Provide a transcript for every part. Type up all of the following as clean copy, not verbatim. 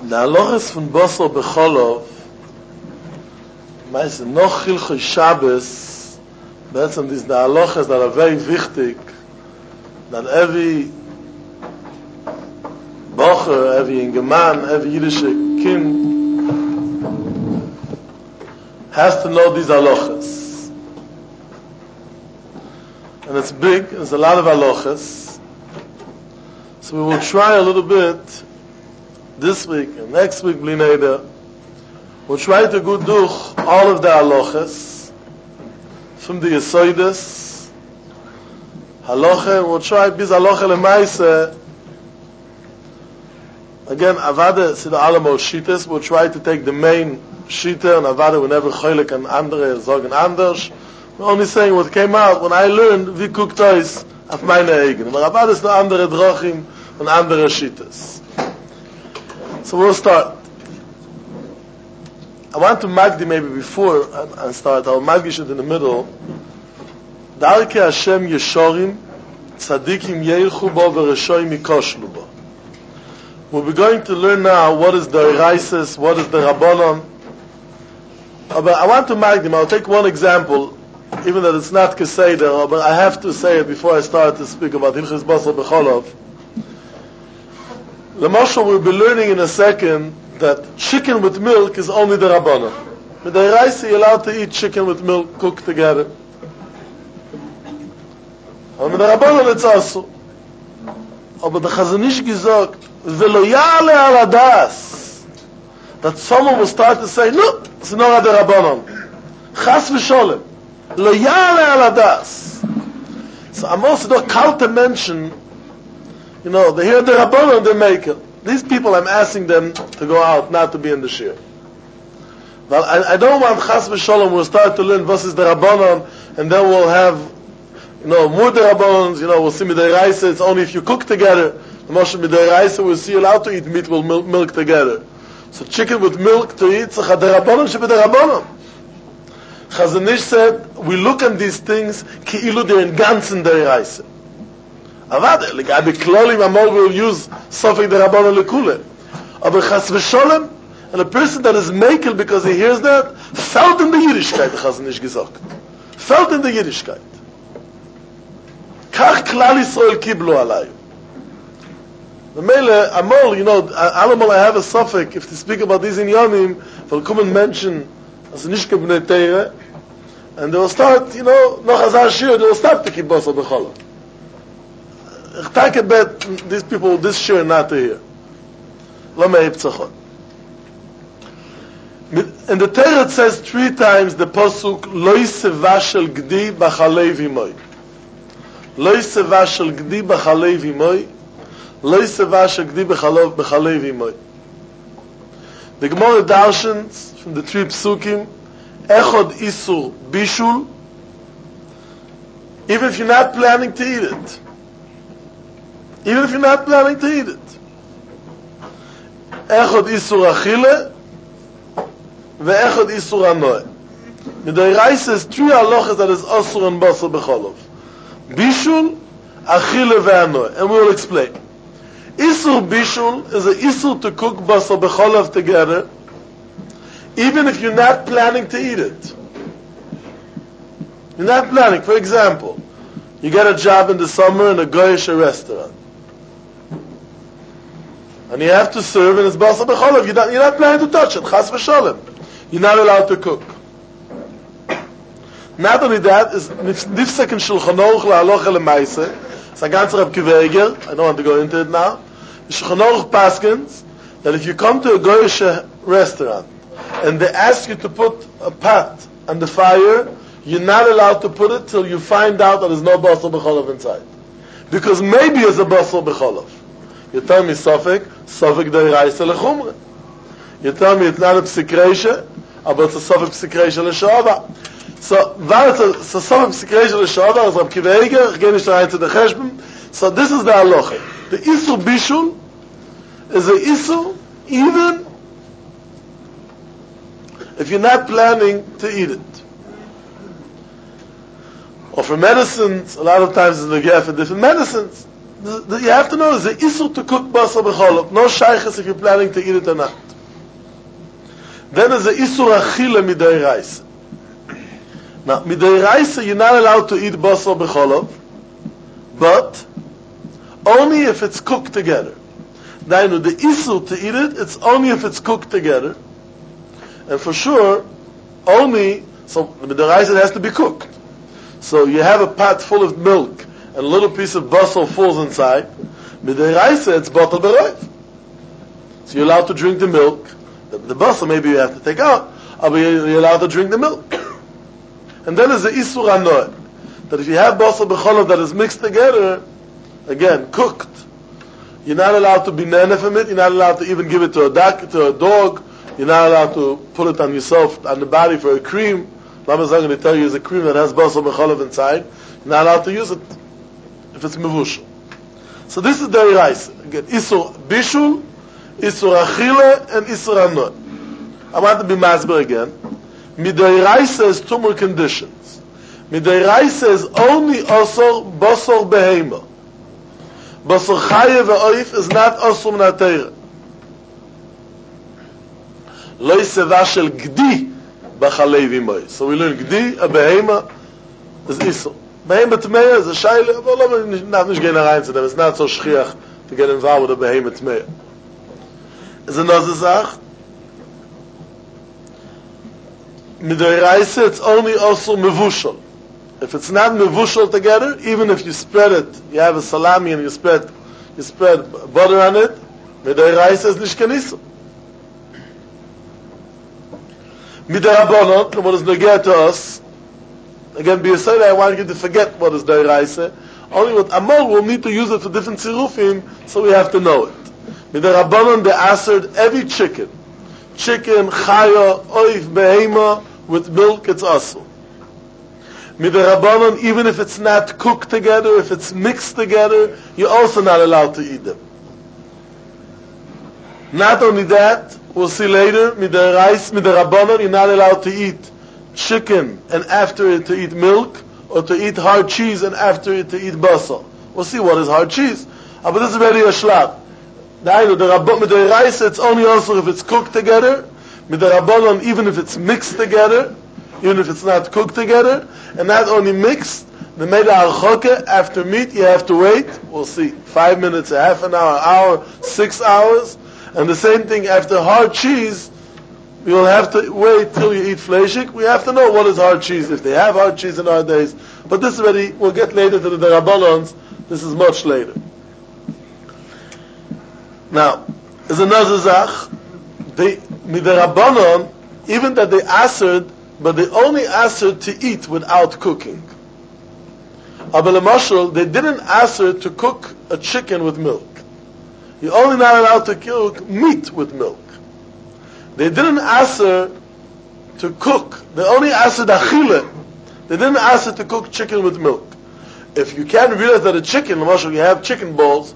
The halachas von Basar Becholov, meist noch Hilchos Shabbos, betzem these the halachas that are very wichtig, that every bocher, every ingeman, every Yiddish kind has to know these halachas. And it's big, there's a lot of halachas. So we will try a little bit this week and next week, Bli Neder. We'll try to go through all of the halachas from the Yesoides halacha, and we'll try bis halacha lemaise. Again, avada sida alamo shitas. We'll try to take the main shita, and avada whenever cholik and andere sagen anders. We're only saying what came out when I learned wie cooked toys auf meine eigen. Aber avada is no andere drachim and andere shitas. So we'll start. I want to magdi maybe before I start. I'll magish it in the middle. Darkei Hashem Yeshorim Tzadikim Yeilchu Bo V'Reshoim Yikoshlu Bo. We'll be going to learn now what is the Eraises, what is the Rabbanon. But I want to magdim. I'll take one example, even though it's not Keseder, but I have to say it before I start to speak about Hilchos Basar Becholov. The Moshe we'll be learning in a second that chicken with milk is only the Rabbanon. With the rice, you're allowed to eat chicken with milk cooked together. And with the Rabbanon, it's also. But the Chazon Ish gesagt, V'lo ya'ale al hadas, that someone will start to say, no, it's not the Rabbanon. Chas v'sholem. Lo ya'ale al hadas. So I'm also not called to mention, they hear the Rabbanon, they make it. These people, I'm asking them to go out, not to be in the shir. Well, I don't want Chas v'Sholom, we'll start to learn what is the Rabbanon, and then we'll have, more the Rabbanons, we'll see Midei Raisa, it's only if you cook together. The Moshe Midei Raisa, we'll see you allowed to eat meat with milk together. So chicken with milk to eat, so the Rabbanon should be the Rabbanon. Chazon Ish said, we look at these things, ki'ilu they're in ganzen Dei Raisa. Avada, like I be klolim, Amol will use Sofik the Rabbanon lekule. Aber Chas v'Sholem, and a person that is makel because he hears that, felt in the Yiddishkeit, the Chazon Ish gesagt. Felt in the Yiddishkeit. Kach klal Yisrael kiblu alay. The Mele, Amol, Alamol, I have a Sofik, if to speak about these in Yonim, will come and mention, as a Nishke b'nei Teire, and they will start, noch Hazar Shir, they will start to keep Basar Becholov. Ich take bet these people this share not to hear. Lama Yiptzachon. In the Torah it says 3 times the pasuk Lo Yiseva Shel Gdi B'Chalei V'Imoy. Lo Yiseva Shel Gdi B'Chalei V'Imoy. Lo Yiseva Shel Gdi B'Chalei V'Imoy. The Gemara darshans from the 3 psukim Echod Isur Bishul. Even if you're not planning to eat it. Even if you're not planning to eat it. Echod Isur Achile, ve'echod Isur Anoe. Midei Raisa is 3 halachas that is Asur and Basar Becholov. Bishul, Achile, ve'anoe. And we will explain. Isur Bishul is an Isur to cook Basar Becholov together, even if you're not planning to eat it. You're not planning. For example, you get a job in the summer in a Goyish restaurant. And you have to serve, and it's Basar Becholov. You're not planning to touch it. Chas v'Sholem. You're not allowed to cook. Not only that, is nifsek in Shulchan Aruch la'alocha lemaise. It's a ganzer Reb Akiva Eiger. I don't want to go into it now. Shulchan Aruch paskins that if you come to a Goyish restaurant and they ask you to put a pot on the fire, you're not allowed to put it till you find out that there's no Basar Becholov inside. Because maybe it's a Basar Becholov. You tell me Sofik Dei Raisa lechumre. You tell me it's not a psikreisha, but it's a Sofik psikreisha l'shava. So, it's a Sofik psikreisha l'shava, as Reb Akiva Eiger, ich gehe nicht rein zu der Cheshbon. So this is the halacha. The Isur Bishul is a Isur even if you're not planning to eat it. Or for medicines, a lot of times it's the for different medicines. You have to know is the issur to cook basar b'cholov. No shaykhs if you're planning to eat it or not. Then there's the issur achila midayraisa. Now, midayraisa, you're not allowed to eat basar b'cholov, but only if it's cooked together. Now, the issur to eat it, it's only if it's cooked together. And for sure, only, so midayraisa it has to be cooked. So you have a pot full of milk, and a little piece of basar falls inside. Midayraisa, it's batal b'roiv. So you're allowed to drink the milk. The basar maybe you have to take out, but you're allowed to drink the milk. And then there's the issur hanoah, that if you have basar b'cholov that is mixed together, again, cooked, you're not allowed to be nana from it, you're not allowed to even give it to a dog, you're not allowed to put it on yourself, on the body for a cream. Lama's not going to tell you it's a cream that has basar b'cholov inside. You're not allowed to use it if it's mevushal. So this is deraisa. Again, issur bishul, issur achila, and issur hanoah. I want to be masber again. Midayraisa is two more conditions. Midayraisa is only asur basar behema. Basar chaya ve'oif is not asur min ha'teira. Lo yiseva shel gdi b'chalei v'imoy. So we learn gdi, a behema, is issur. Behema tmeya is a shaila, but not nicht gehen rein zu them. It's not so shchiach to get involved with a behema tmeya. Is another zach. Midayraisa, it's only also mevushal. If it's not mevushal together, even if you spread it, you have a salami and you spread butter on it, midayraisa is nicht kein issur. Midarabanan, what is negeh to us, again, b'yesod, I want you to forget what is deraisa. Only with Amal, we'll need to use it for different tzirufim, so we have to know it. Midarabanan, they answered every chicken, chaya, oif, behema, with milk, it's asur. Midarabanan, even if it's not cooked together, if it's mixed together, you're also not allowed to eat them. Not only that, we'll see later, midarabanan, you're not allowed to eat chicken and after it to eat milk, or to eat hard cheese and after it to eat basar. We'll see what is hard cheese. But this is already a shlab. Midaraisa, it's only also if it's cooked together. Midarabanan, even if it's mixed together, even if it's not cooked together, and not only mixed, the meda al-choke, after meat, you have to wait, we'll see, 5 minutes, a half an hour, 6 hours, and the same thing after hard cheese, you'll have to wait till you eat fleshik. We have to know what is hard cheese, if they have hard cheese in our days. But this already, we'll get later to the Rabbanans, this is much later. Now, there's another zach, Midarabanan, even that they answered, but they only answered to eat without cooking. Abel Mashal, they didn't answer to cook a chicken with milk. You're only not allowed to cook meat with milk. They didn't answer to cook. They only answered achile. They didn't answer to cook chicken with milk. If you can't realize that a chicken, Mashal, you have chicken balls,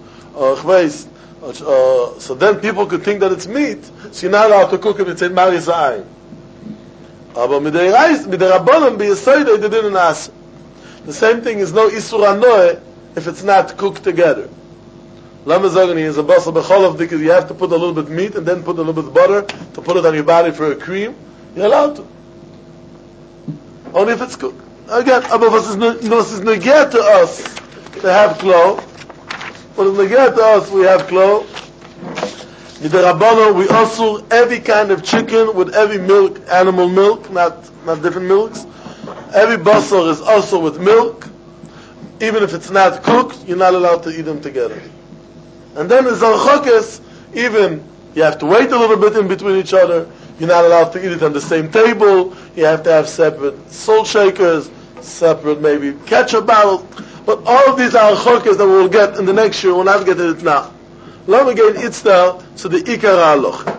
so then people could think that it's meat, so you're not allowed to cook it, it's in Marisa'ayin. But midarabanan b'yesod, they didn't answer. The same thing is no issur hanoah if it's not cooked together. Lama zogani is a basar b'cholov because you have to put a little bit meat and then put a little bit of butter to put it on your body for a cream. You're allowed to. Only if it's cooked. Again, what is negeh to us to have klo? What is negeh to us, we have klo. Midarabanan, we also every kind of chicken with every milk, animal milk, not different milks. Every basar is also with milk. Even if it's not cooked, you're not allowed to eat them together. And then the zarchokes, even you have to wait a little bit in between each other. You're not allowed to eat it on the same table. You have to have separate salt shakers, separate maybe ketchup bottles. But all of these are zarchokes that we'll get in the next year. We'll not get to it now. Let me get it style, so the ikar haloch.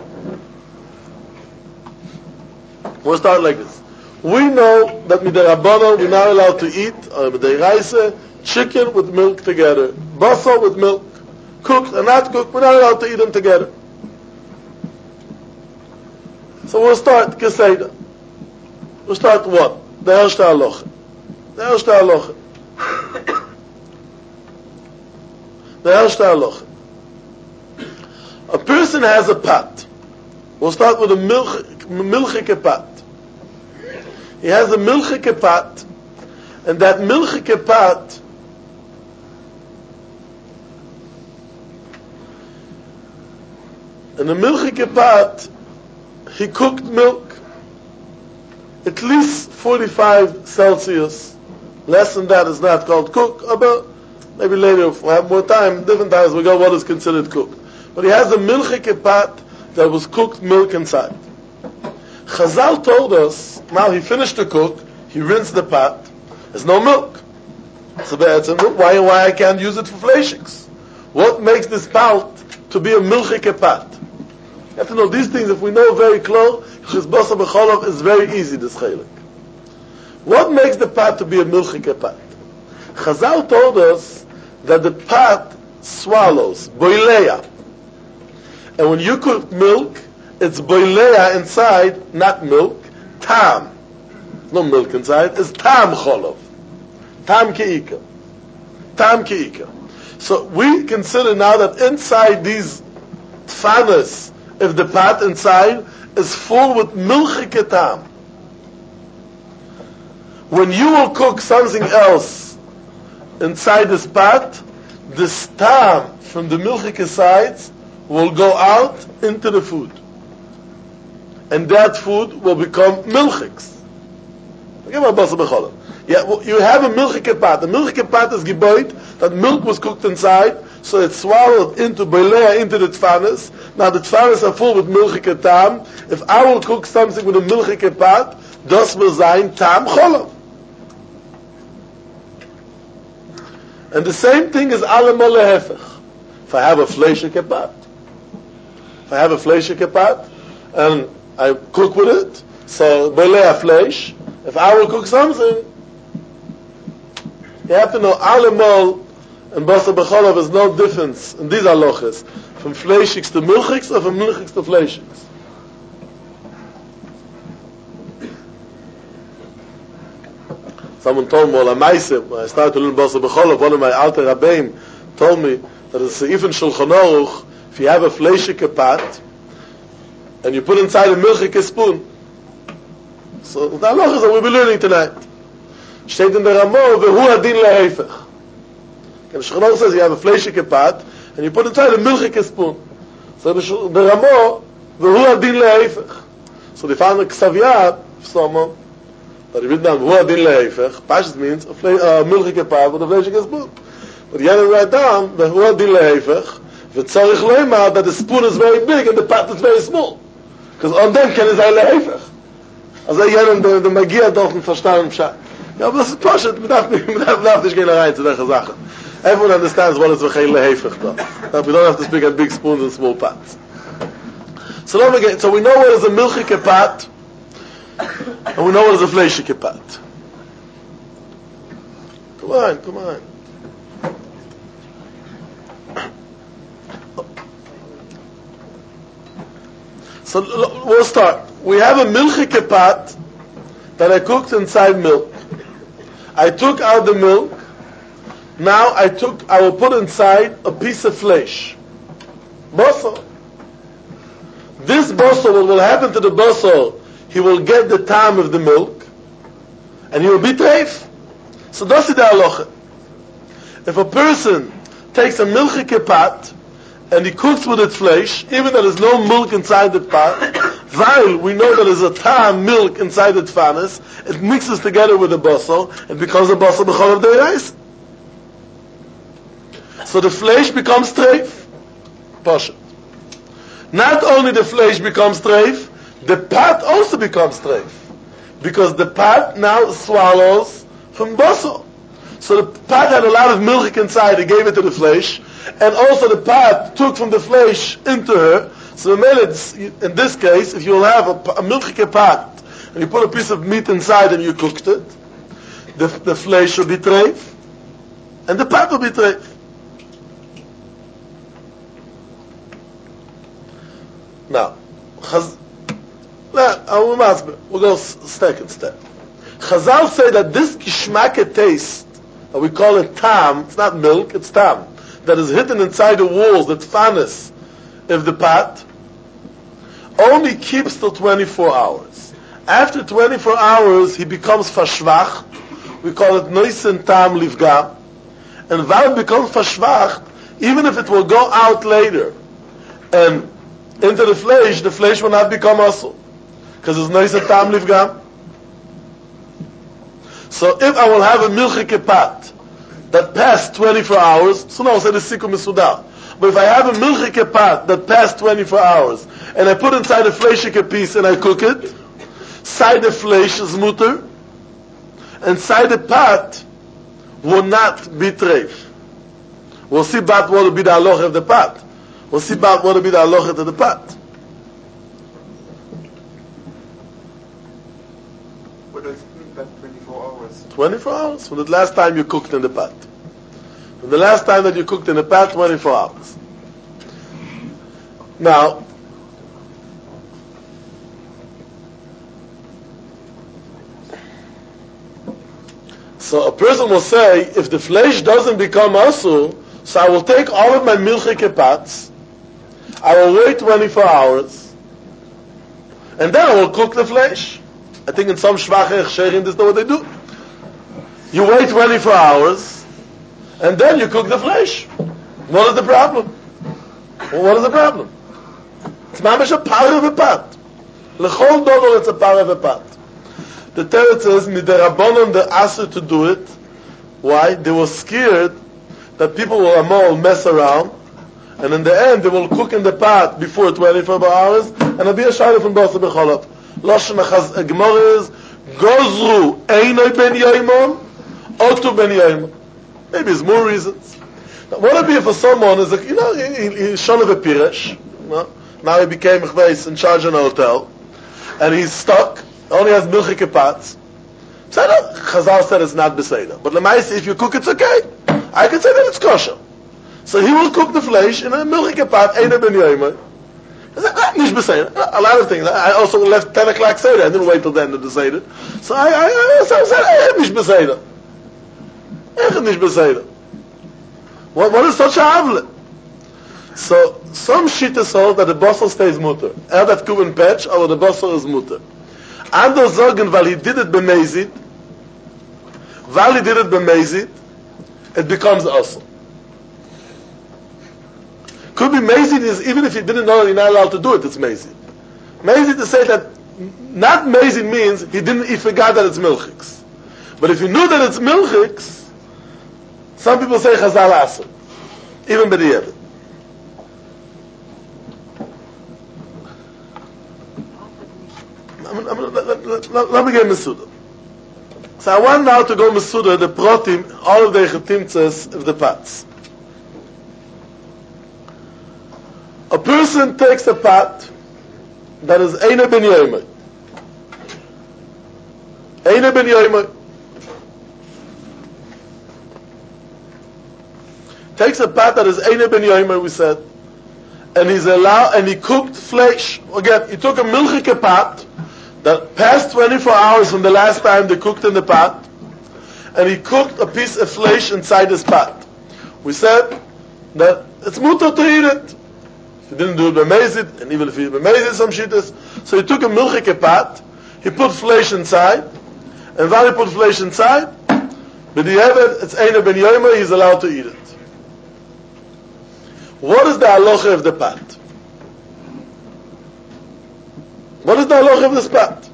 We'll start like this. We know that midarabanan we're not allowed to eat midaraisa chicken with milk together, basar with milk, cooked and not cooked. We're not allowed to eat them together. So we'll start keseda. We'll start what? The erste haloch. The erste haloch. The erste halacha. A person has a pot. We'll start with a milchike pot. He has a milchike pot, and that milchike pot in the milchike pot, he cooked milk at least 45 Celsius. Less than that is not called cook. About maybe later, if we have more time, different times we go what is considered cooked. But he has a milchike pot that was cooked milk inside. Chazal told us, now he finished the cook, he rinsed the pot, there's no milk. So why I can't use it for fleishiks? What makes this pot to be a milchike pot? You have to know these things. If we know very close, Shizbasa B'cholov is very easy, this chaylik. What makes the pot to be a milchike pot? Chazal told us that the pot swallows, boileya. And when you cook milk, it's boileya inside, not milk, tam. No milk inside, it's tam cholov. Tam ke'ika. Tam ke'ika. So we consider now that inside these tfanas, if the pot inside is full with milchike tam. When you will cook something else inside this pot, the tam from the milchike sides will go out into the food. And that food will become milchiks. Yeah, you have a milchike pot. The milchike pot is geboit, that milk was cooked inside, so it's swallowed into boileya, into the tfanas. Now the tfanas are full with milchike tam. If I will cook something with a milchike pot, das will sein tam cholov. And the same thing is allemal lehefech. If I have a fleishike pot, and I cook with it, so boileya fleish. If I will cook something, you have to know allemal and basa b'cholov is no difference in these halachas from fleishiks to milchiks or from milchiks to fleishiks. Someone told me, when I started to learn basa b'cholov, one of my alter rabbeim told me that it's a seif in Shulchan Aruch, if you have a fleishike pot and you put inside a milchike spoon. So the halachas that we'll be learning tonight. Steht in the Ramo, vehu adin lehefech. And the Shulchan Aruch says you have a fleishike pot and you put inside a milchike spoon. So the Ramo, vehu adin lehefech. So they found a ksaviyat of someone that he written down vehu adin lehefech. Pashas means a milchike pot with a fleishike spoon. But he had to write down vehu adin lehefech. V'tzarich leimah that the spoon is very big and the pot is very small. Because on them can it sein lehefech. Also jenen, der Magia doch nicht verstanden Pshat. Ja, aber das ist Pshat, man darf nicht gehen rein zu solchen Sachen. Everyone understands what is v'chein lehefech though. We don't have to speak at big spoons and small pots. So don't forget, so we know what is a milchike pot, and we know what is a fleishike pot. Come on. So we'll start. We have a milchike pot that I cooked inside milk. I took out the milk. Now I will put inside a piece of flesh. Basar. This basar, what will happen to the basar, he will get the time of the milk, and he will be treif. So that's the halacha. If a person takes a milchike pot, and he cooks with its flesh, even though there's no milk inside the pot, while we know that there's a tam milk inside the tfanas, it mixes together with the basar, and becomes a basar b'chol of the rice. So the flesh becomes treif. Pasha. Not only the flesh becomes treif, the pot also becomes treif. Because the pot now swallows from basar. So the pot had a lot of milk inside, he gave it to the flesh, and also the pot took from the flesh into her. So in this case, if you'll have a milchike pot, and you put a piece of meat inside and you cooked it, the flesh will be treif, and the pot will be treif. Now, we'll go second step. Chazal say that this gishmake taste, we call it tam, it's not milk, it's tam. that is hidden inside the walls, the tfanis of the pot, only keeps till 24 hours. After 24 hours, he becomes fashvach. We call it noisen tam livga. And while it becomes fashvach, even if it will go out later and into the flesh will not become muscle, because it's noisen tam livga. So if I will have a milchike pot that passed 24 hours, so now I'll say the sikum misudar. But if I have a milchike pot that passed 24 hours, and I put inside a fleshike piece and I cook it, side the flesh is mutter, and side the pot will not be treif. We'll see about what will be the halacha of the pot. We'll see about what will be the halacha of the pot. What does it mean by 24 hours? 24 hours from the last time you cooked in the pot. From the last time that you cooked in the pot, 24 hours. Now, so a person will say, if the flesh doesn't become asul, so I will take all of my milchike pots, I will wait 24 hours, and then I will cook the flesh. I think in some shvache sheirim this is what they do. You wait 24 hours, and then you cook the flesh. What is the problem? Well, what is the problem? It's mamish a par of a pot. L'chol dover it's a par of a pot. The Torah says, midarabonon the asked to do it. Why? They were scared that people will mess around, and in the end they will cook in the pot before 24 hours, and it'll be a shayla from Basa B'cholot. Lashon Gemara is, Gozru Einoi ben Yoimon, Otu ben Yoimon. Maybe there's more reasons. Now, what would be for someone is, like, he's son of a Piresh, now he became in charge of a hotel, and he's stuck, only has milchike pots. Chazal said it's not beseder. But lemaisi, if you cook, it's okay. I can say that it's kosher. So he will cook the flesh in a milchike pot, Eina ben Yoimon. Nicht beseder. A lot of things. I also left 10 o'clock Seder. I didn't wait till the end of the Seder. So I said, nicht beseder. Nicht beseder. What is such a avle? So, some shittas hold that the basar stays mutter. That kuben patch, or the basar is mutter. Andere sagen, weil he did it b'mezid, it becomes asr. Could be mezid is, even if he didn't know you're not allowed to do it, it's mezid. Mezid to say that, not mezid means he forgot that it's milchiks. But if he knew that it's milchiks, some people say chazal asr. Even b'di'evet. Let me get Mesuda. So I want now to go Mesuda, the protim, all of the chetimtzes of the pots. A person takes a pot that is Eina ben Yoimai. Eina ben Yoimai. Takes a pot that is Eina ben Yoimai, we said, and he cooked flesh. Again, he took a milchike pot that passed 24 hours from the last time they cooked in the pot, and he cooked a piece of flesh inside this pot. We said that it's mutter to eat it. If he didn't do it b'mezid, and even if he b'mezid some shittas, so he took a milchike pot, he put flesh inside, and while he put flesh inside, b'di'evet, it's Eina ben Yoimai, he's allowed to eat it. What is the halacha of the pot? What is the halacha of this pot?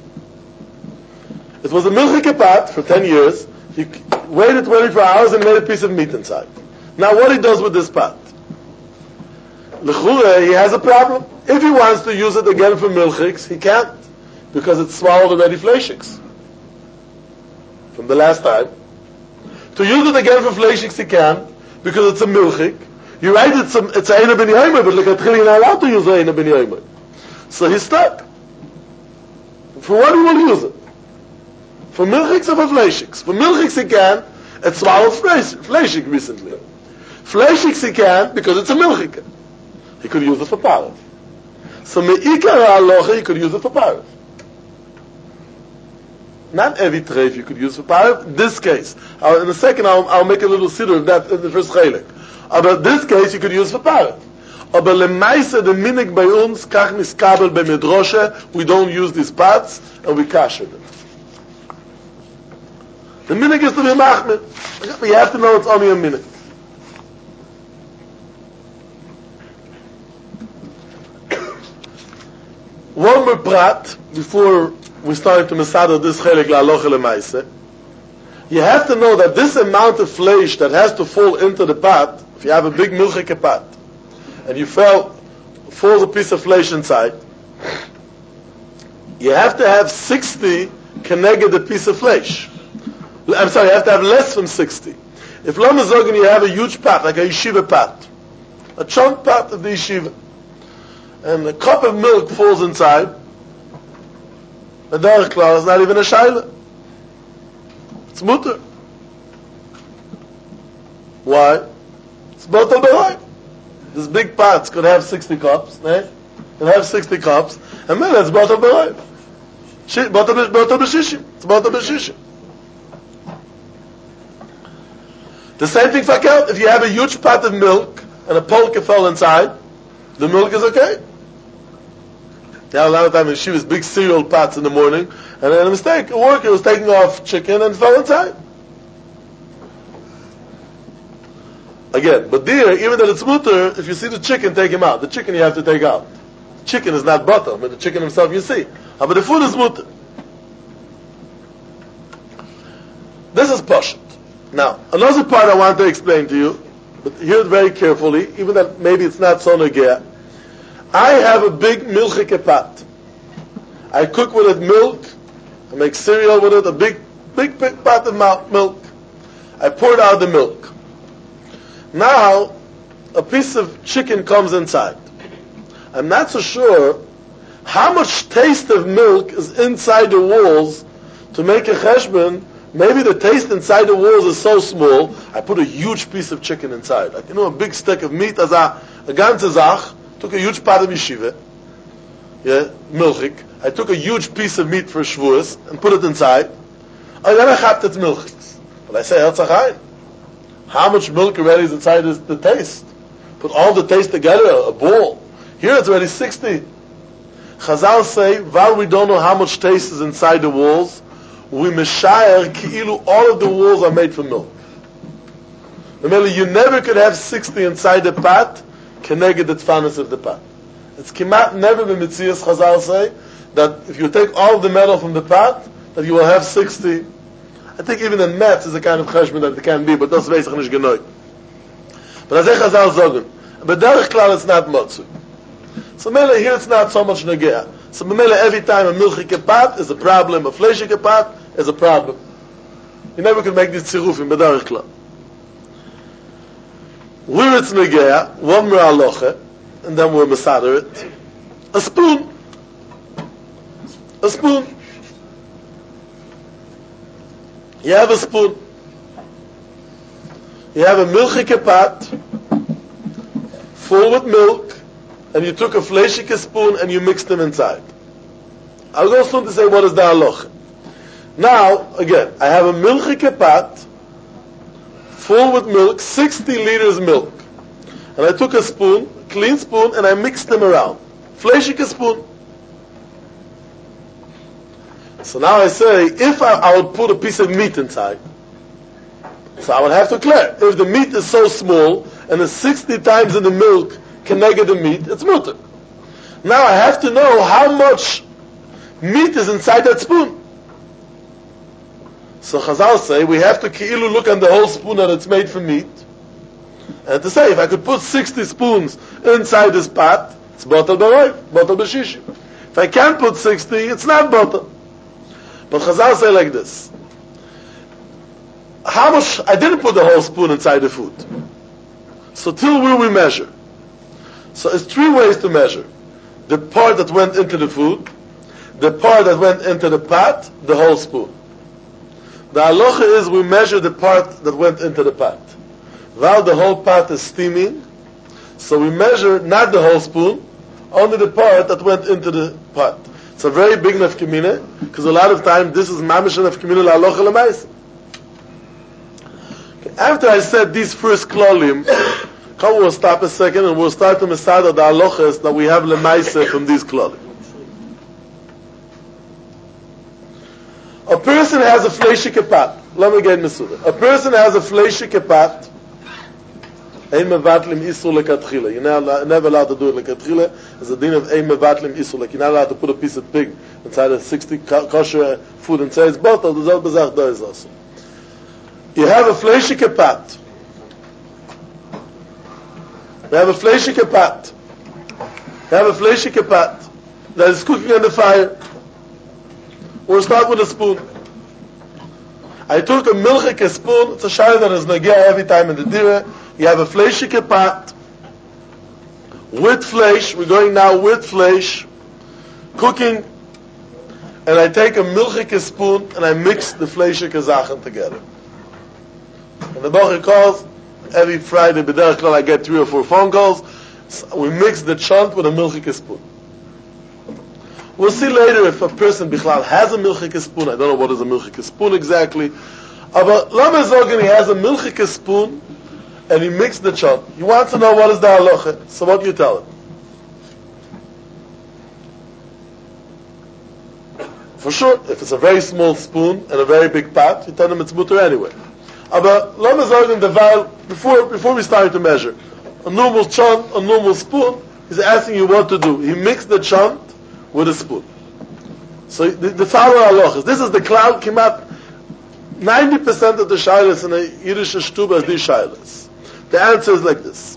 It was a milchike pot for 10 years. He waited 24 hours and made a piece of meat inside. Now what he does with this pot? L'chure, he has a problem. If he wants to use it again for milchiks, he can't, because it's swallowed already fleishiks from the last time. To use it again for fleishiks he can, because it's a milchik. You're right, it's a Eina ben Yoimai, but l'katchila you're not allowed to use a Eina ben Yoimai. So he's stuck. For what he will use it? For milchiks or for fleishiks? For milchiks he can, it's swallowed fleishik recently. Fleishiks he can, because it's a milchik. He could use it for parav. So me'ikar ha'alocha, he could use it for parav. Not every treif you could use for parut. In this case, in a second I'll make a little siddur of that in the first chelik. But this case you could use for parut. Aber lemaise the minig bei uns kach miskabel bei medroshe, we don't use these pots and we kasher them. The minig is to be machmir. But you have to know it's only a minig. One more prat before we start to masada this chelik la'aloche lemaise. You have to know that this amount of flesh that has to fall into the pot, if you have a big milchike pot, and you falls a piece of flesh inside, you have to have 60 keneged a piece of flesh. I'm sorry, you have to have less than 60. If Lamazogan you have a huge pot, like a yeshiva pot, a chunk pot of the yeshiva, and a cup of milk falls inside, the derech klal is not even a shaila. It's mutter. Why? It's botal b'roi. This big pots could have 60 cups, eh? Could have 60 cups, and then it's botal b'roi. Botal b'shishim. It's botal b'shishim. The same thing for kelt. If you have a huge pot of milk and a polka fell inside, the milk is okay. Yeah, a lot of times she was big cereal pots in the morning, and then a mistake, a worker was taking off chicken and fell inside. Again, but there, even that it's mutter, if you see the chicken, take him out. The chicken you have to take out. The chicken is not butter, but the chicken himself you see. But the food is mutter. This is pashut. Now, another part I want to explain to you, but hear it very carefully, even that maybe it's not so negea. I have a big milchike pot. I cook with it milk, I make cereal with it, a big pot of milk. I poured out the milk. Now, a piece of chicken comes inside. I'm not so sure how much taste of milk is inside the walls to make a cheshbon. Maybe the taste inside the walls is so small, I put a huge piece of chicken inside. Like, a big stick of meat, as a ganze Zach, took a huge pot of yeshiva, milchik. I took a huge piece of meat for Shavuos and put it inside. And then I chapped its milchiks. But I say, Herzachayin, how much milk already is inside the taste? Put all the taste together, a bowl. Here it's already 60. Chazal say, while we don't know how much taste is inside the walls, we meshayar ki'ilu all of the walls are made from milk. Remember, you never could have 60 inside the pot, keneged the tfanis of the pot. It's kimat never been mitzias, Chazal say, that if you take all of the metal from the pot, that you will have 60. I think even in Metz is a kind of cheshbon that it can be, but that's basically nicht genoeg. But as Chazal sagen, but derech klal it's not motzu. So mele here it's not so much negea. So mele every time a milchike pot is a problem, a fleshike pot is a problem. You never can make these tzirufim, but derech klal. Where it's negea, one more aloche, and then we'll masader it. A spoon. A spoon. You have a spoon. You have a milchike pot full with milk, and you took a fleshike spoon and you mixed them inside. I'll go soon to say what is the halacha. Now, again, I have a milchike pot full with milk, 60 liters milk. And I took a spoon, clean spoon, and I mixed them around. Fleshike spoon. So now I say, if I would put a piece of meat inside, so I would have to clear. If the meat is so small, and it's 60 times in the milk, keneged the meat, it's mutter. Now I have to know how much meat is inside that spoon. So Chazal say, we have to ki'ilu look on the whole spoon that it's made from meat, and to say, if I could put 60 spoons inside this pot, it's botal b'roi, botal b'shishim. If I can't put 60, it's not botal. But Chazal say like this, how much, I didn't put the whole spoon inside the food. So till will we measure? So it's three ways to measure. The part that went into the food, the part that went into the pot, the whole spoon. The halacha is we measure the part that went into the pot. While the whole pot is steaming, so we measure not the whole spoon, only the part that went into the pot. It's a very big nafkamina, because a lot of time this is mamish nafkamina la'alocha l'maisa. After I said these first klalim, come we'll stop a second and we'll start to masada the halachas that we have l'maisa from these klalim. A person has a fleishi kepat. Let me get Masuda. A person has a fleishi kepat. Ein mevatlim isur lekatchila. You're never allowed to do it lekatchila. There's a din of ein mevatlim isur. Like you're not allowed to put a piece of pig inside a 60 kosher food and say it's bottle. There's all bezach dois also. You have a fleishi kepat. You have a fleishi kepat. You have a fleishi kepat that is cooking on the fire. We'll start with a spoon. I took a milchik spoon. It's a shayla that is nagia every time in the dira. You have a fleischike pot with flesh. We're going now with flesh, cooking, and I take a milchik spoon and I mix the fleischike zachen together. And the Baruch calls every Friday. B'derech klal I get 3 or 4 phone calls. So we mix the chant with a milchik spoon. We'll see later if a person bichlal has a milchik spoon. I don't know what is a milchik spoon exactly. But Lama Zogan, he has a milchik spoon and he mixed the chant. He wants to know what is the halacha. So what do you tell him? For sure, if it's a very small spoon and a very big pot, you tell him it's mutter anyway. But Lama Zogan, the val, before we start to measure, a normal chant, a normal spoon, he's asking you what to do. He mixed the chant with a spoon. So the following halachas. This is the cloud came up. 90% of the shaylas in a Yiddish shtuba is these shaylas. The answer is like this.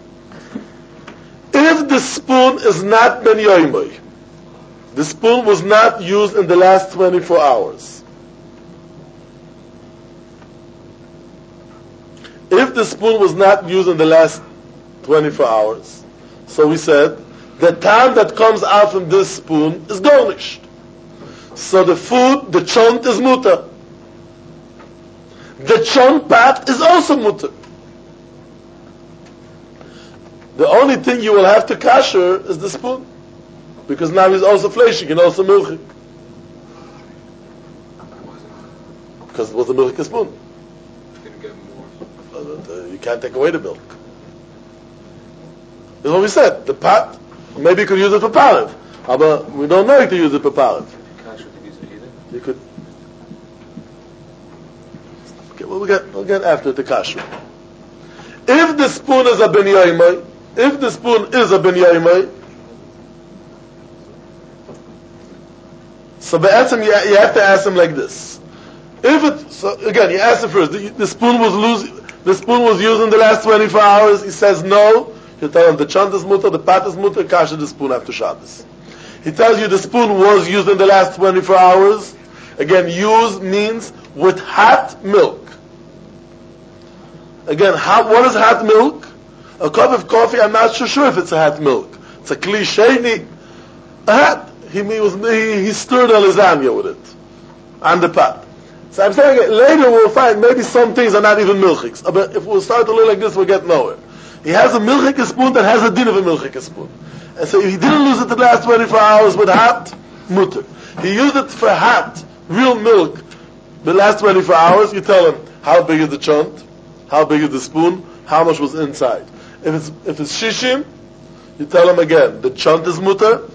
If the spoon is not ben yoimoy, the spoon was not used in the last 24 hours. If the spoon was not used in the last 24 hours, so we said, the time that comes out from this spoon is garnished. So the food, the chont is mutter. The chont pat is also mutter. The only thing you will have to kasher is the spoon. Because now he's also fleshing and also milchik. Because it was a milk spoon. You can't take away the milk. That's what we said. The pot, maybe you could use it for pariv. But we don't know you to use it for pariv. You could. Okay, we'll get after the kasher. If the spoon is a ben yaimai, so be'etzem you have to ask him like this. So again, you ask him first. The spoon was used in the last 24 hours. He says no. You tell him the chant is mutter, the pat is mutter, kasher the spoon after Shabbos. He tells you the spoon was used in the last 24 hours. Again, use means with hot milk. Again, what is hot milk? A cup of coffee, I'm not so sure if it's a hot milk. It's a cliche. He stirred a lasagna with it on the pot. So I'm saying later we'll find maybe some things are not even milchiks. But if we'll start to look like this, we'll get nowhere. He has a milchik spoon that has a din of a milchik spoon. And so if he didn't use it the last 24 hours with hot, mutter. He used it for hot, real milk, the last 24 hours, you tell him how big is the chant, how big is the spoon, how much was inside. If it's shishim, you tell him again, the chant is mutter,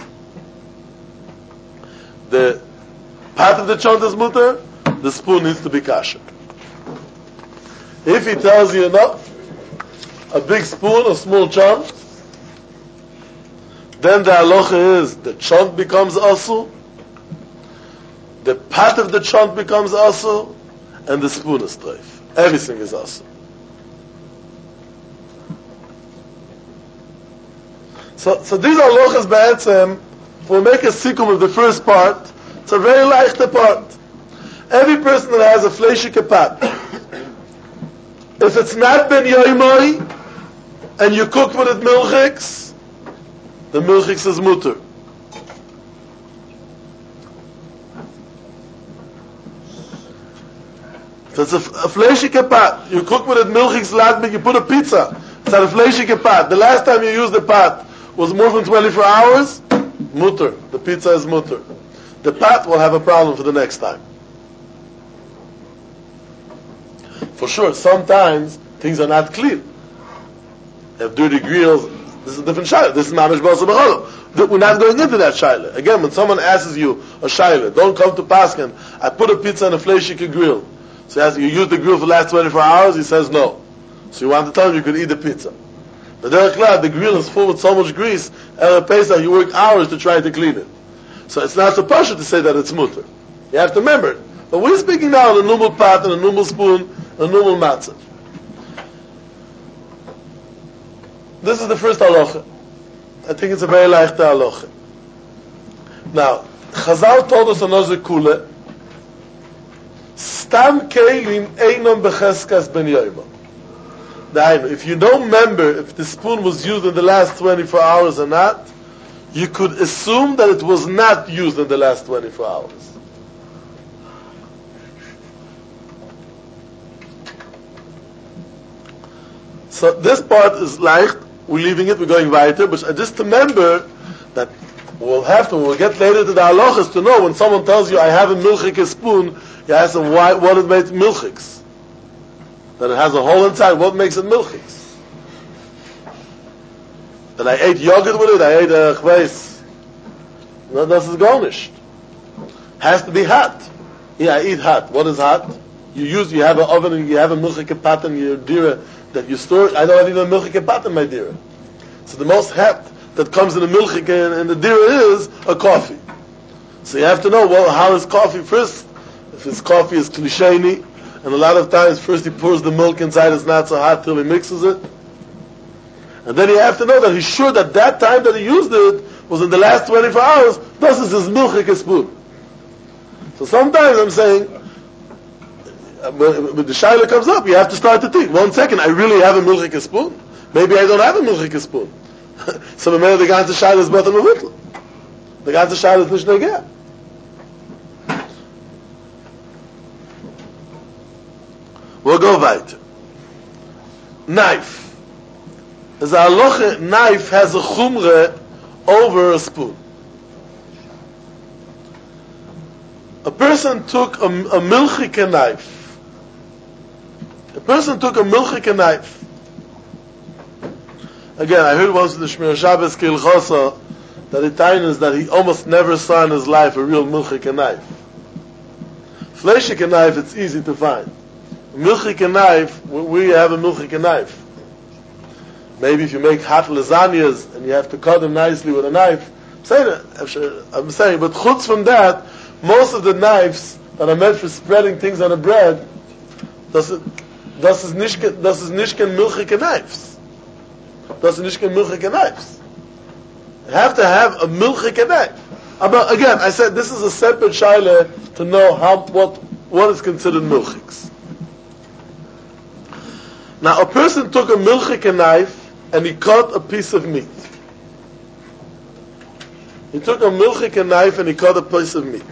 the part of the chant is mutter, the spoon needs to be kasher. If he tells you no, a big spoon, a small chant, then the halacha is the chant becomes asu, the part of the chant becomes asu, and the spoon is treif. Everything is asu. So these halachas ba'etzem, we'll make a sikum of the first part. It's a very leichte part. Every person that has a fleishike pat, if it's not ben yoimoi, and you cook with it milchiks, the milchiks is mutter. If it's a fleishike pat, you cook with it milchiks ladmik, you put a pizza, it's not a fleishike pat. The last time you used the pot was more than 24 hours, mutter. The pizza is mutter. the pot will have a problem for the next time. For sure, sometimes things are not clean. They have dirty grills. This is a different shaila. This is mamish b'asa b'cholah. We're not going into that shaila. Again, when someone asks you a shaila, don't come to Paskin. I put a pizza in a fleishike grill. So he asks, you used the grill for the last 24 hours? He says no. So you want to tell him you could eat the pizza. But the grill is full with so much grease. El Pesach, you work hours to try to clean it. So it's not so partial to say that it's mutter. You have to remember it. But we're speaking now on a normal pot and a normal spoon, a normal matzah. This is the first halacha. I think it's a very leichte halacha. Now, Chazal told us another kule. Stam kelim einon becheskas ben yoyma. If you don't remember if the spoon was used in the last 24 hours or not, you could assume that it was not used in the last 24 hours. So this part is leicht. We're leaving it, we're going weiter, but just remember that we'll get later to the halachas to know when someone tells you, I have a milchik spoon, you ask them what it makes milchiks. That it has a hole inside, what makes it milchiks? That I ate yogurt with it, I ate chveis. No, das is gar nicht. Has to be hot. Yeah, I eat hot. What is hot? You have an oven and you have a milchik pot in your dira that you store. I don't have even a milchik pot in my dira. So the most hot that comes in the milchik and the dira is a coffee. So you have to know, well, how is coffee first? If his coffee is klisheni, and a lot of times first he pours the milk inside, it's not so hot till he mixes it. And then you have to know that he's sure that time that he used it was in the last 24 hours, this is his milchik spoon. So sometimes I'm saying, when the shaila comes up, you have to start to think, 1 second, I really have a milchik spoon? Maybe I don't have a milchik spoon. So the ganze shaila is bottom of it. The ganze shaila is nicht negeh. We'll go weiter. Knife. As a halacha, knife has a chumre over a spoon. A person took a milchike knife. Again, I heard once in the Shmir Shabbos Kilchosa that it is that he almost never saw in his life a real milchike knife. Fleishike knife, it's easy to find. Milchike knife, we have a milchike knife. Maybe if you make hot lasagnas and you have to cut them nicely with a knife, I'm saying, but chutz from that, most of the knives that are meant for spreading things on the bread, das is nicht milchike knives. Das is nicht milchike knives. You have to have a milchike knife. But again, I said this is a separate shaila to know what is considered milchiks. Now, a person took a milchike knife and he cut a piece of meat. He took a milchike knife and he cut a piece of meat.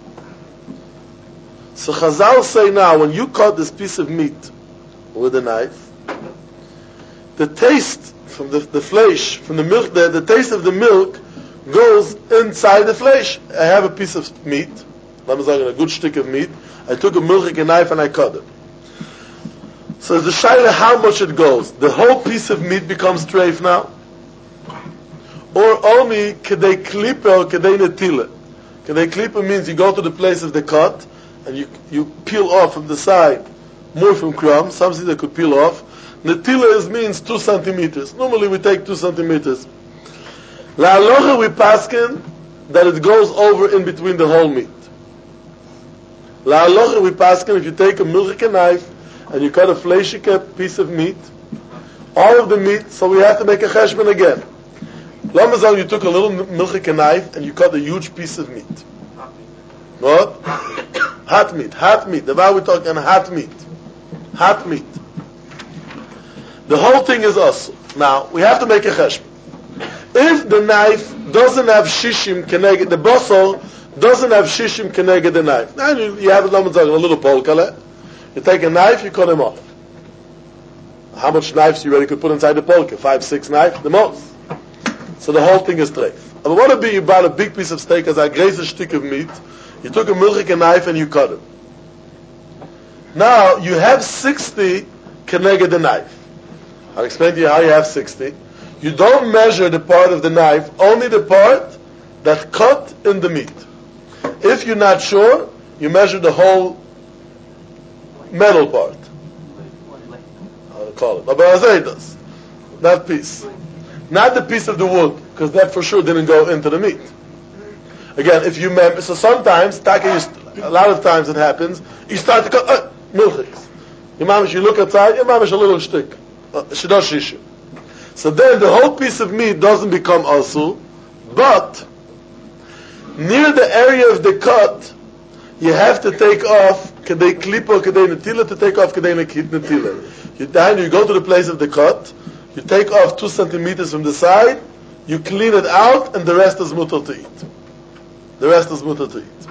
So Chazal say now, when you cut this piece of meat with a knife, the taste from the flesh, from the milk, the taste of the milk goes inside the flesh. I have a piece of meat, let me say a good stick of meat. I took a milchike knife and I cut it. So the shaila how much it goes. The whole piece of meat becomes treif now, or only kedei klipa or kedei netila. Kedei klipa means you go to the place of the cut and you peel off from the side more from crumbs. Something that could peel off. Netila means 2 centimeters. Normally we take 2 centimeters. La aloha we paskin that it goes over in between the whole meat. La aloha we paskin if you take a milchike knife and you cut a fleishike piece of meat, all of the meat, so we have to make a cheshbon again. Lamazal, you took a little milchike knife and you cut a huge piece of meat. What? Hot meat. The way we're talking hot meat. The whole thing is also. Now, we have to make a cheshbon. If the knife doesn't have shishim keneged, the basal doesn't have shishim keneged the knife. Now you have a little polkale. You take a knife, you cut him off. How much knives you really could put inside the polka? 5, 6 knives? The most. So the whole thing is treif. But what if you bought a big piece of steak as a great stick of meat, you took a milchik knife and you cut it. Now, you have 60 keneged the knife. I'll explain to you how you have 60. You don't measure the part of the knife, only the part that cut in the meat. If you're not sure, you measure the whole metal part. I'll call it. But it does. That piece. Not the piece of the wood, because that for sure didn't go into the meat. Again, if you remember, so sometimes, a lot of times it happens, you start to cut, milchiks. You look outside, your mamish a little shtick. Shidosh shishu. So then the whole piece of meat doesn't become asul, but near the area of the cut, you have to take off kedei klipa, kedei netila, to take off kedei netila. You go to the place of the cut, you take off 2 centimeters from the side, you clean it out, and the rest is mutter to eat. The rest is mutter to eat.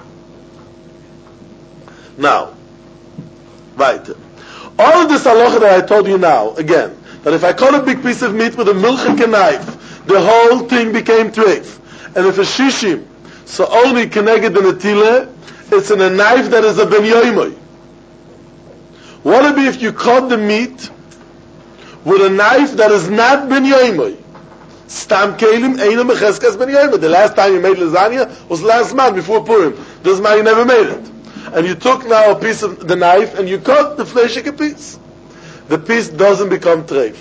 Now, weiter. All of this halacha that I told you now, again, that if I cut a big piece of meat with a milchik knife, the whole thing became treif. And if a shishim, so only keneged the netile, it's in a knife that is a ben yoimoy. What would it be if you cut the meat with a knife that is not ben yoimoy? Stam kelim eina mecheskas ben yoimoy. The last time you made lasagna was last month before Purim. This month you never made it. And you took now a piece of the knife and you cut the fleshike piece. The piece doesn't become treif.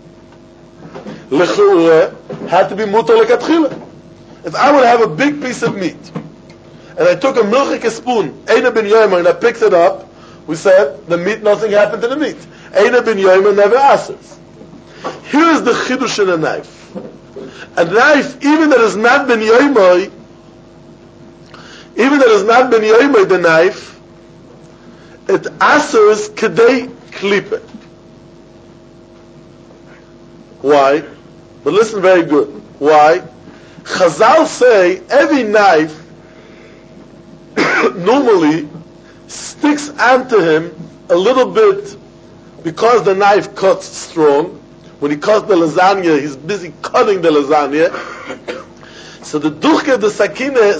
L'chureh had to be mutar lekatchila. If I would have a big piece of meat and I took a milchik spoon, eina ben yoimoy, and I picked it up, we said the meat, nothing happened to the meat. Eina ben yoimoy never asers. Here is the chidush in a knife. A knife, even that is not ben yoimoy, the knife, it asers kedei klipe. Why? But listen very good. Why? Chazal say every knife normally sticks onto him a little bit because the knife cuts strong. When he cuts the lasagna, he's busy cutting the lasagna. So the duchke, the sakine,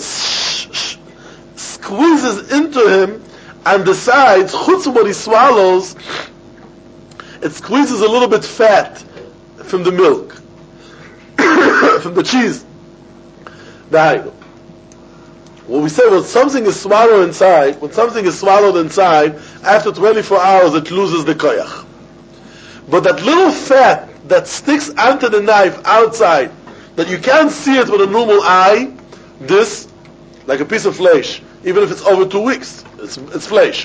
squeezes into him and the sides, chutz what he swallows, it squeezes a little bit fat from the milk, from the cheese. What we say, when something is swallowed inside, after 24 hours it loses the koyach. But that little fat that sticks onto the knife outside, that you can't see it with a normal eye, this, like a piece of flesh, even if it's over 2 weeks, it's flesh.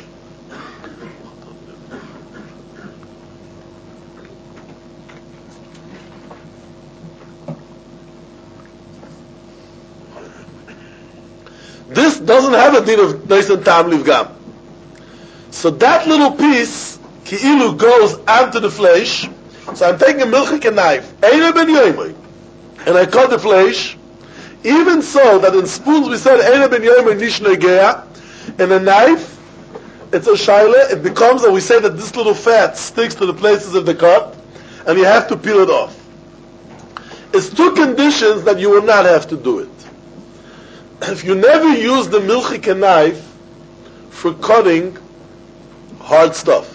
This doesn't have a din of Neisan Tam Livgam. So that little piece, Ki'ilu, goes onto the flesh. So I'm taking a milchik knife, Eina ben yoimoy, and I cut the flesh. Even so, that in spoons we said Eina ben yoimoy nish negea. In a knife, it's a shaila. It becomes, and we say that this little fat sticks to the places of the cut, and you have to peel it off. It's 2 conditions that you will not have to do it. If you never use the milchik knife for cutting hard stuff,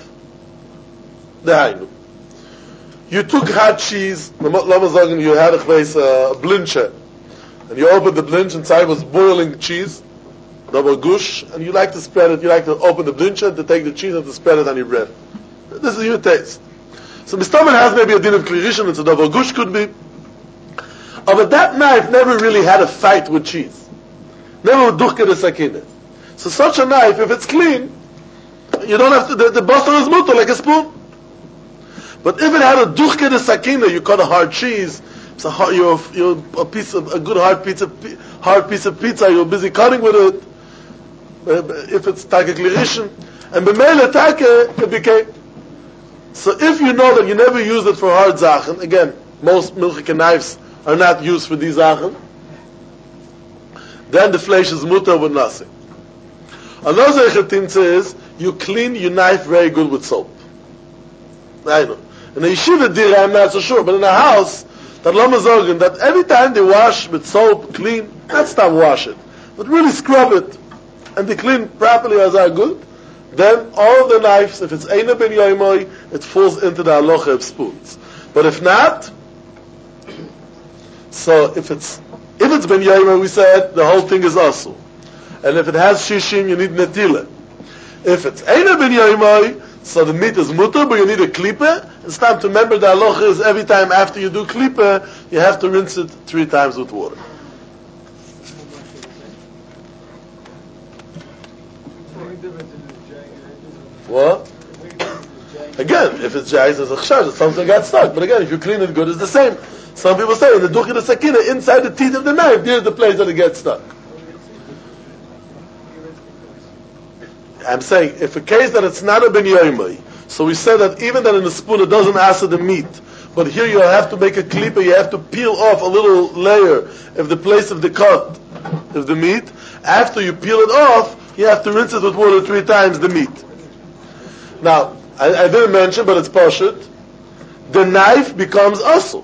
you took hot cheese, you had a blinche, and you opened the blinch, inside was boiling cheese, double gush, and you like to spread it, you like to open the blinche, to take the cheese and to spread it on your bread. This is your taste. So Mistaman has maybe a din of klirishim, it's a double gush could be, but that knife never really had a fight with cheese. Never duchke the sakine. So such a knife, if it's clean, you don't have to, the basar is mutter like a spoon. But if it had a duchke the sakine, you cut a hard cheese, it's you're a good hard piece of pizza, you're busy cutting with it. If it's take klirishin, and b'meile take, it became. So if you know that you never use it for hard zachen, again, most milchike knives are not used for these zachen, then the flesh is mutter with nothing. Another chetinza is, you clean your knife very good with soap. I know. In a yeshiva dira, I'm not so sure, but in a house, that Lama Zogan, that every time they wash with soap, clean, not stop wash it, but really scrub it, and they clean properly as are good, then all of the knives, if it's Eina ben Yoimoy, it falls into the halacha of spoons. But if not, so if it's ben Yoimoy, we said, the whole thing is asu. And if it has shishim, you need netila. If it's Eina ben Yoimoy, so the meat is mutter, but you need a klippe. It's time to remember the halacha is every time after you do klippe, you have to rinse it 3 times with water. What? Again, if it's jais, it's a chshash, it's something got stuck. But again, if you clean it good, it's the same. Some people say, in the duchi the sakina, inside the teeth of the knife, there's the place that it gets stuck. I'm saying, if a case that it's not a ben yoimai, so we said that even that in the spoon it doesn't acid the meat, but here you have to make a klipa, you have to peel off a little layer of the place of the cut of the meat. After you peel it off, you have to rinse it with water 3 times the meat. Now, I didn't mention, but it's pashut. The knife becomes asul.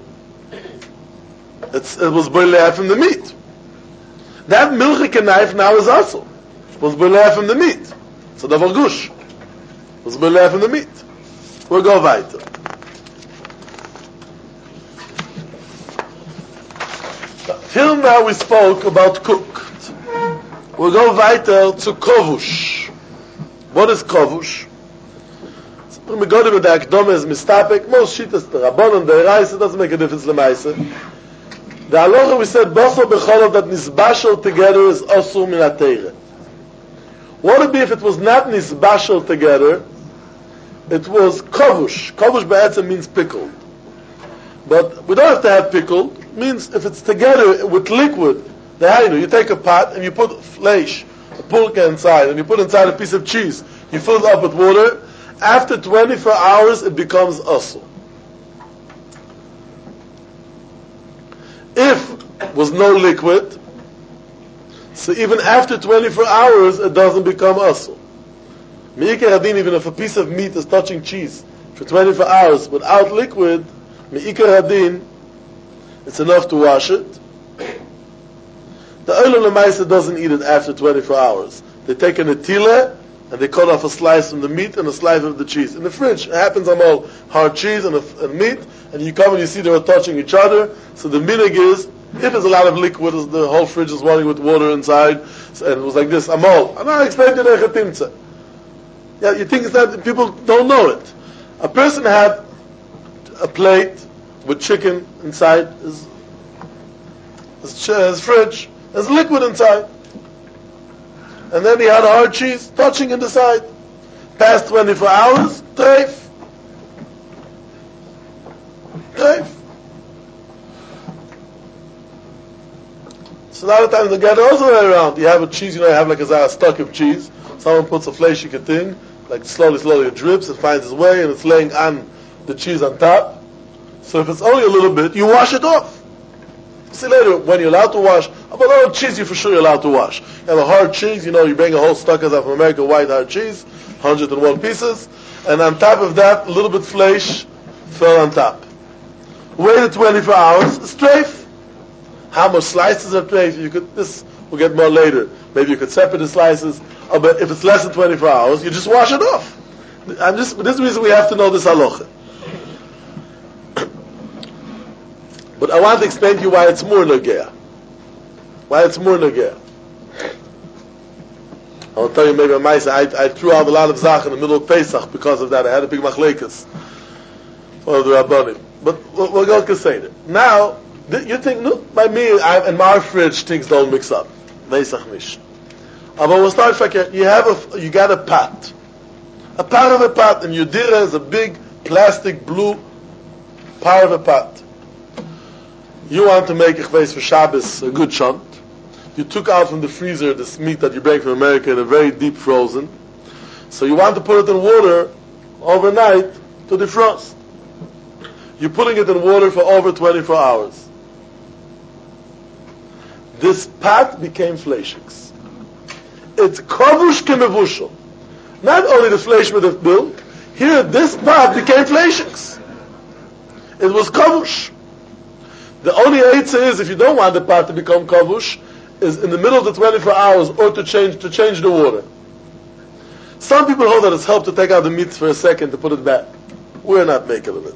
It was boiled from the meat. That milchike knife now is asul. It was boiled from the meat. So davar gush. It was boiled from the meat. We'll go weiter. Till now we spoke about cooked. We'll go weiter to kovush. What is kovush? When we go to the akdom is mistapek, most shittas, the rabbanon, the reis, it doesn't make a difference lemaise. The halacha we said, basar b'cholov, that nisbashel together is osur min ha-teire. What would be if it was not nisbashel together? It was kovush. Kovush ba'etzem means pickled. But we don't have to have pickled. It means if it's together with liquid, the hainu, you take a pot and you put flesh, a pulka inside, and you put inside a piece of cheese. You fill it up with water. After 24 hours, it becomes asul. If was no liquid, so even after 24 hours, it doesn't become asul. Me'ikar hadin, even if a piece of meat is touching cheese for 24 hours without liquid, me'ikar hadin, it's enough to wash it. The Olam Lemaisa doesn't eat it after 24 hours. They take a netila, and they cut off a slice from the meat and a slice of the cheese. In the fridge, it happens on all hard cheese and meat, and you come and you see they were touching each other. So the minhag is, if there's a lot of liquid, the whole fridge is running with water inside, and it was like this, amol. And I explained to the chetimtza. Yeah, you think it's not, people don't know it. A person had a plate with chicken inside his fridge, there's liquid inside. And then he had hard cheese touching in the side. Past 24 hours, treif. So a lot of times the guy goes around. You have a cheese, you have like a stock of cheese. Someone puts a fleshike thing, like slowly it drips, it finds its way, and it's laying on the cheese on top. So if it's only a little bit, you wash it off. See later, when you're allowed to wash, but all cheese, for sure you're allowed to wash. You have a hard cheese, you bring a whole stock of American white hard cheese, 101 pieces, and on top of that, a little bit flesh fell on top. Waited 24 hours, strafe. How much slices are strafe? This we'll get more later. Maybe you could separate the slices, but if it's less than 24 hours, you just wash it off. For this reason we have to know this halacha. But I want to explain to you why it's more nogea. I'll tell you maybe a ma'aseh. I threw out a lot of zach in the middle of Pesach because of that. I had a big machlekes for the Rabbanim. But we'll go Keseder. Now, you think, no, by me, in my fridge, things don't mix up. Pesach nish. But we'll start fakir. You got a pot. A part of a pot, and your dira is a big plastic blue part of a pot. You want to make for Shabbos a good shunt. You took out from the freezer this meat that you bring from America in a very deep frozen. So you want to put it in water overnight to defrost. You're putting it in water for over 24 hours. This pot became fleishiks. It's kovush kemevushel. Not only the flesh with the milk, here this pot became fleishiks. It was kovush. The only eitzah is, if you don't want the pot to become kavush, is in the middle of the 24 hours, or to change the water. Some people hold that it's helped to take out the meat for a second to put it back. We're not making of it.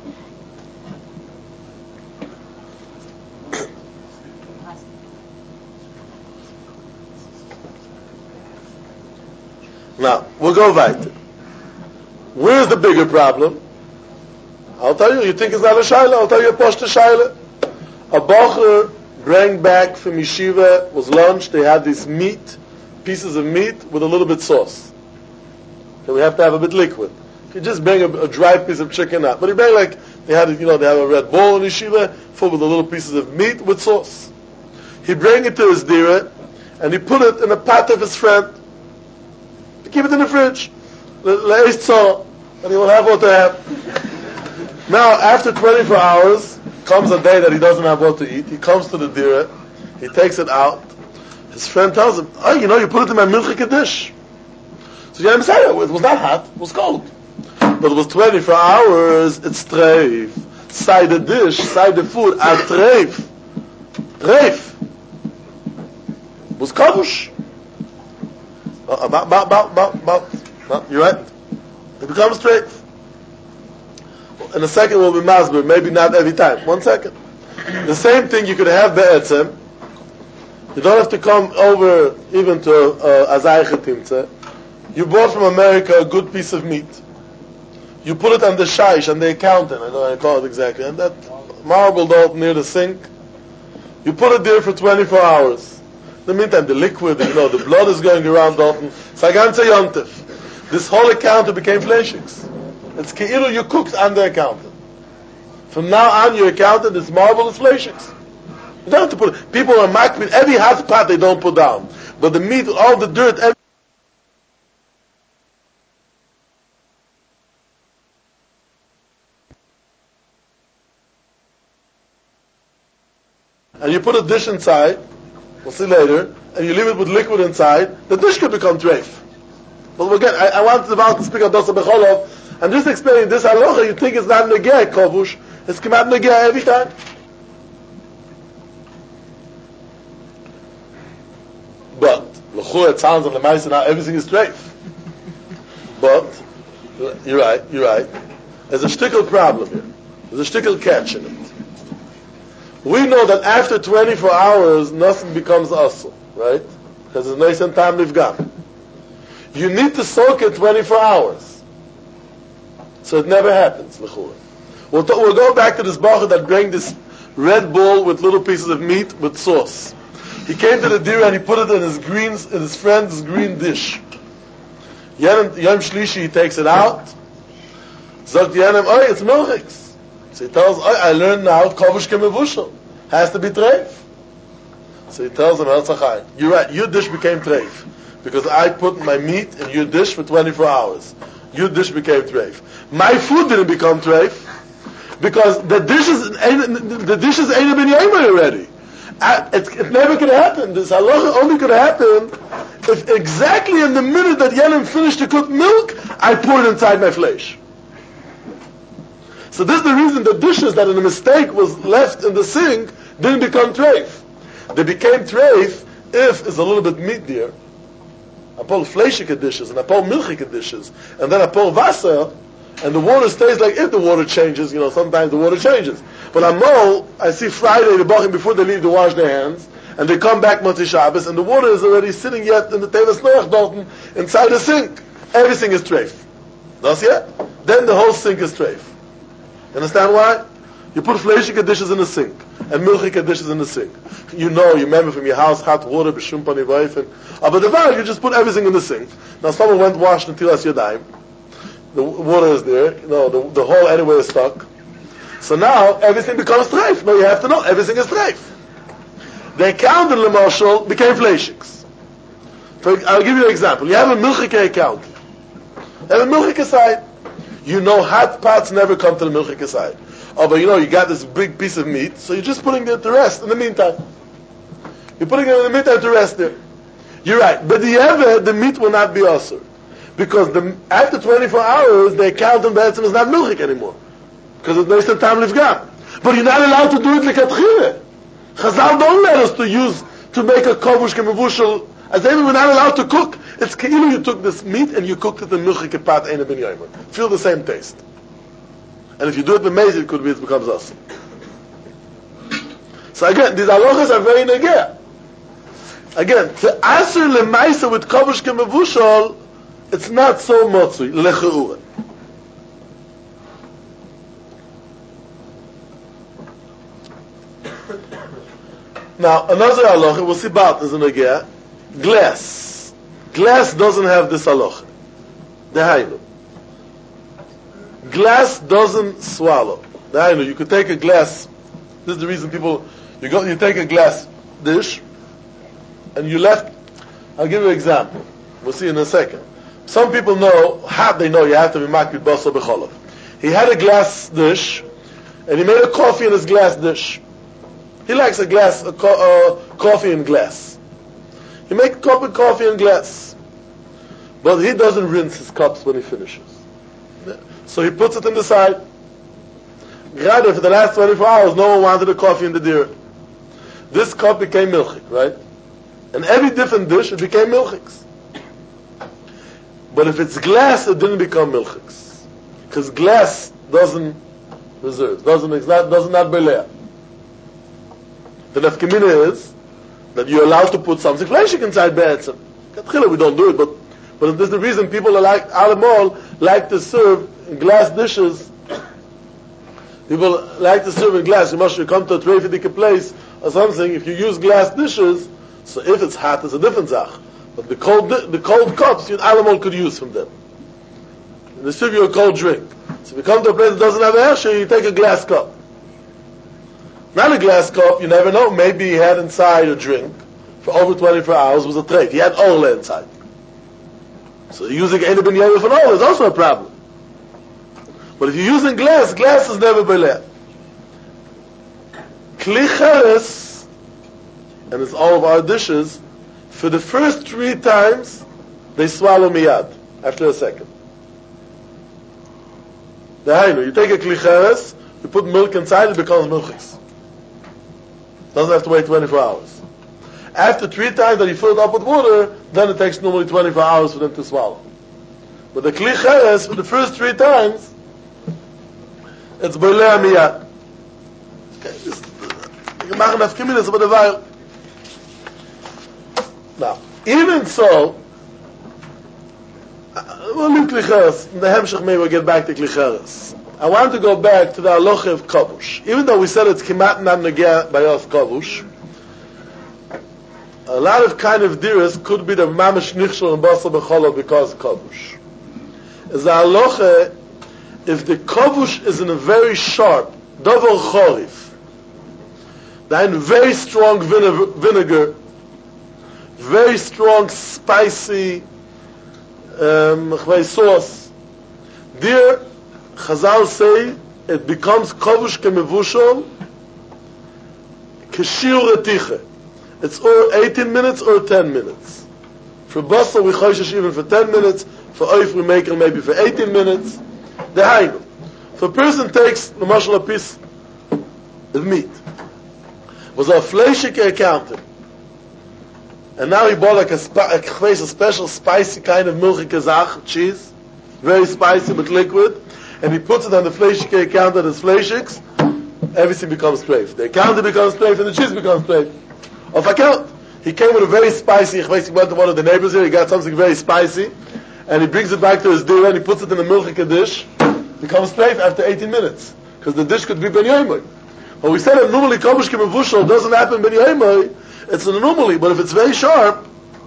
Now, we'll go weiter. Where's the bigger problem? I'll tell you think it's not a shaila, I'll tell you a poshta shaila. A bocher bring back from yeshiva, was lunch, they had these pieces of meat with a little bit sauce. So we have to have a bit liquid. If you just bring a dry piece of chicken out, but he bring they have a red bowl in yeshiva, full with the little pieces of meat with sauce. He bring it to his dira, and he put it in a pot of his friend. He keep it in the fridge. And he will have what to have. Now, after 24 hours, comes a day that he doesn't have what to eat. He comes to the dira, he takes it out. His friend tells him, "Oh, you put it in my milchike dish." So you understand, it was not hot, it was cold. But it was 24 hours, it's treif. Side the dish, side the food, a treif. Treif. It was kavush. You're right. It becomes treif. In a second we'll be masber, maybe not every time. 1 second. The same thing you could have be'etzem. You don't have to come over even to Azai Chetimtze. You bought from America a good piece of meat. You put it on the shaish, on the accountant, I don't recall it exactly, and that marble doll near the sink. You put it there for 24 hours. In the meantime, the liquid, the blood is going around Dalton. So I can't say yontif. This whole accountant became fleishiks. It's keilu you cooked on the accountant. From now on, your accountant is marble is fleishiks. You don't have to put it. People are makbid, every hot pot they don't put down. But the meat, all the dirt, and you put a dish inside, we'll see later, and you leave it with liquid inside, the dish could become treif. But again, I want to speak of Dosa Becholov. I'm just explaining this halacha, you think it's not negeh kavush, it's come out negeh every time. But, l'chur, it sounds of the Maisa now, everything is treif. But, you're right. There's a shtickle problem here. There's a shtickle catch in it. We know that after 24 hours, nothing becomes asur, right? Because there's no some time livgam. You need to soak it 24 hours. So it never happens, l'chur. We'll go back to this bacher that bring this red bowl with little pieces of meat with sauce. He came to the dira and he put it in his friend's green dish. Yom Shlishi, he takes it out. Sagt Yanem, it's milchiks. So he tells, I learned now, kavush kemevushel. Has to be treif. So he tells him, you're right, your dish became treif. Because I put my meat in your dish for 24 hours. Your dish became treif. My food didn't become treif. Because the dishes ain't been yaimah already. It never could happen. This halacha only could happen if exactly in the minute that Yenim finished to cook milk, I poured it inside my flesh. So this is the reason the dishes that in a mistake was left in the sink didn't become treif. They became treif if there's a little bit meat there. I pull fleishike dishes and I pull milchike dishes and then I pull Wasser and the water stays like if the water changes, sometimes the water changes. But I see Friday the bachim before they leave to wash their hands and they come back Motzei Shabbos and the water is already sitting yet in the Teves Noach Dalton inside the sink. Everything is treif. That's it? Then the whole sink is treif. Understand why? You put fleishike dishes in the sink and milchike dishes in the sink. You remember from your house, hot water, b'shum pani vayfen. But the value, you just put everything in the sink. Now someone went washed until as yadayim. The water is there. The hole anyway is stuck. So now everything becomes treif. No, you have to know everything is treif. The accountant lemarshal became fleishiks. I'll give you an example. You have a milchike account. You have a milchike side. Hot pots never come to the milchike side. But you got this big piece of meat, so you're just putting it to rest in the meantime. You're putting it in the meantime to rest there. You're right. But the meat will not be asur. Because after 24 hours, the accountant be'etzem is not milchik anymore. Because it's no time livgam. But you're not allowed to do it lekatchile. Chazal don't let us to make a kovush kemevushal. As if we're not allowed to cook. It's keilu you took this meat and you cooked it in milchik kepat ein ben yomer. Feel the same taste. And if you do it b'meiz, it could be it becomes us. So again, these halachas are very negeh. Again, to answer lemaisa with kovush kemevushal, it's not so motzui lecheura. Now, another halacha, we'll see about is in again, glass. Glass doesn't have this halacha. Dehainu. Glass doesn't swallow. Dehainu, you could take a glass, this is the reason people, you take a glass dish, and I'll give you an example. We'll see in a second. Some people know, they know you have to be makbid basar b'cholav. He had a glass dish, and he made a coffee in his glass dish. He likes a coffee in glass. He makes a cup of coffee in glass. But he doesn't rinse his cups when he finishes. So he puts it in the side. Rather, for the last 24 hours, no one wanted a coffee in the dira. This cup became milchik, right? And every different dish, it became milchiks. But if it's glass, it didn't become milchiks. Because glass doesn't reserve, doesn't not belea. The nafkamina is that you're allowed to put something fleshik inside be'etzem. We don't do it, but there's the reason people are like Alamol like to serve in glass dishes. People like to serve in glass. You must come to a treifidike place or something. If you use glass dishes, so if it's hot, it's a different zach. But the cold cups, Alamol could use from them. They serve you a cold drink. So if you come to a place that doesn't have a hesher, you take a glass cup. Not a glass cup, you never know. Maybe he had inside a drink for over 24 hours, was a treif. He had oil inside. So using Ein Ben Yair for oil is also a problem. But if you're using glass is never beleh. Kli cheres, and it's all of our dishes, for the first 3 times, they swallow miyad, after a second. You take a kli cheres, you put milk inside, it becomes milchiks. Doesn't have to wait 24 hours. After 3 times that you fill it up with water, then it takes normally 24 hours for them to swallow. But the kli cheres, for the first 3 times, it's boilea miyad. Now, even so, we'll leave kli cheres. In the hemshech maybe we'll get back to kli cheres. I want to go back to the halacha of kavush. Even though we said it's kimat not negeh by us kavush, a lot of kind of diras could be the mamish nichshel and basar b'cholav because of kavush. As a halacha, if the kavush is in a very sharp, davar chorif, then very strong vinegar, very strong spicy sauce, there Chazal say it becomes kavush kemevushal keshir retiche. It's or 18 minutes or 10 minutes. For basar we choishish even for 10 minutes. For oif we make it maybe for 18 minutes. Dehainu. If a person takes the mashal a piece of meat, was a fleshik accountant, and now he bought like a special spicy kind of milky kazach cheese, very spicy but liquid. And he puts it on the fleshik account that is fleshiks, everything becomes treif. The account becomes treif and the cheese becomes treif. Of account, he came with a very spicy, he went to one of the neighbors here, he got something very spicy, and he brings it back to his dira and he puts it in a milchik dish, becomes treif after 18 minutes. Because the dish could be ben yoimoy. But we said that normally kavush kemevushal doesn't happen ben yoimoy, it's an anomaly, but if it's very sharp.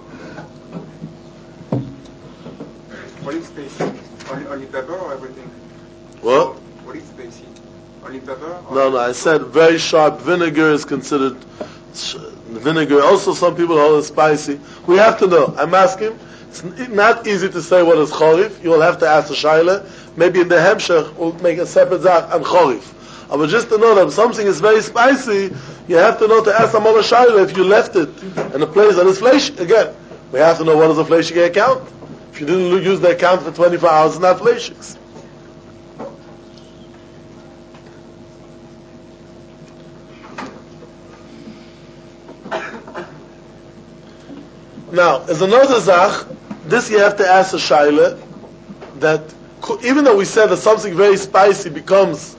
What is spicy? Only pepper or everything? What? What is spicy? Only pepper? No, I said very sharp vinegar is considered vinegar. Also, some people hold it spicy. We have to know. I'm asking. It's not easy to say what is chorif. You will have to ask the shaila. Maybe in the hemshech we'll make a separate zach on chorif. But just to know that if something is very spicy, you have to know to ask Amol shaila if you left it in a place that is flesh. Again, we have to know what is a fleshik account. If you didn't use the account for 24 hours, it's not fleshiks. Now, as another zach, this you have to ask a shaila, that even though we said that something very spicy becomes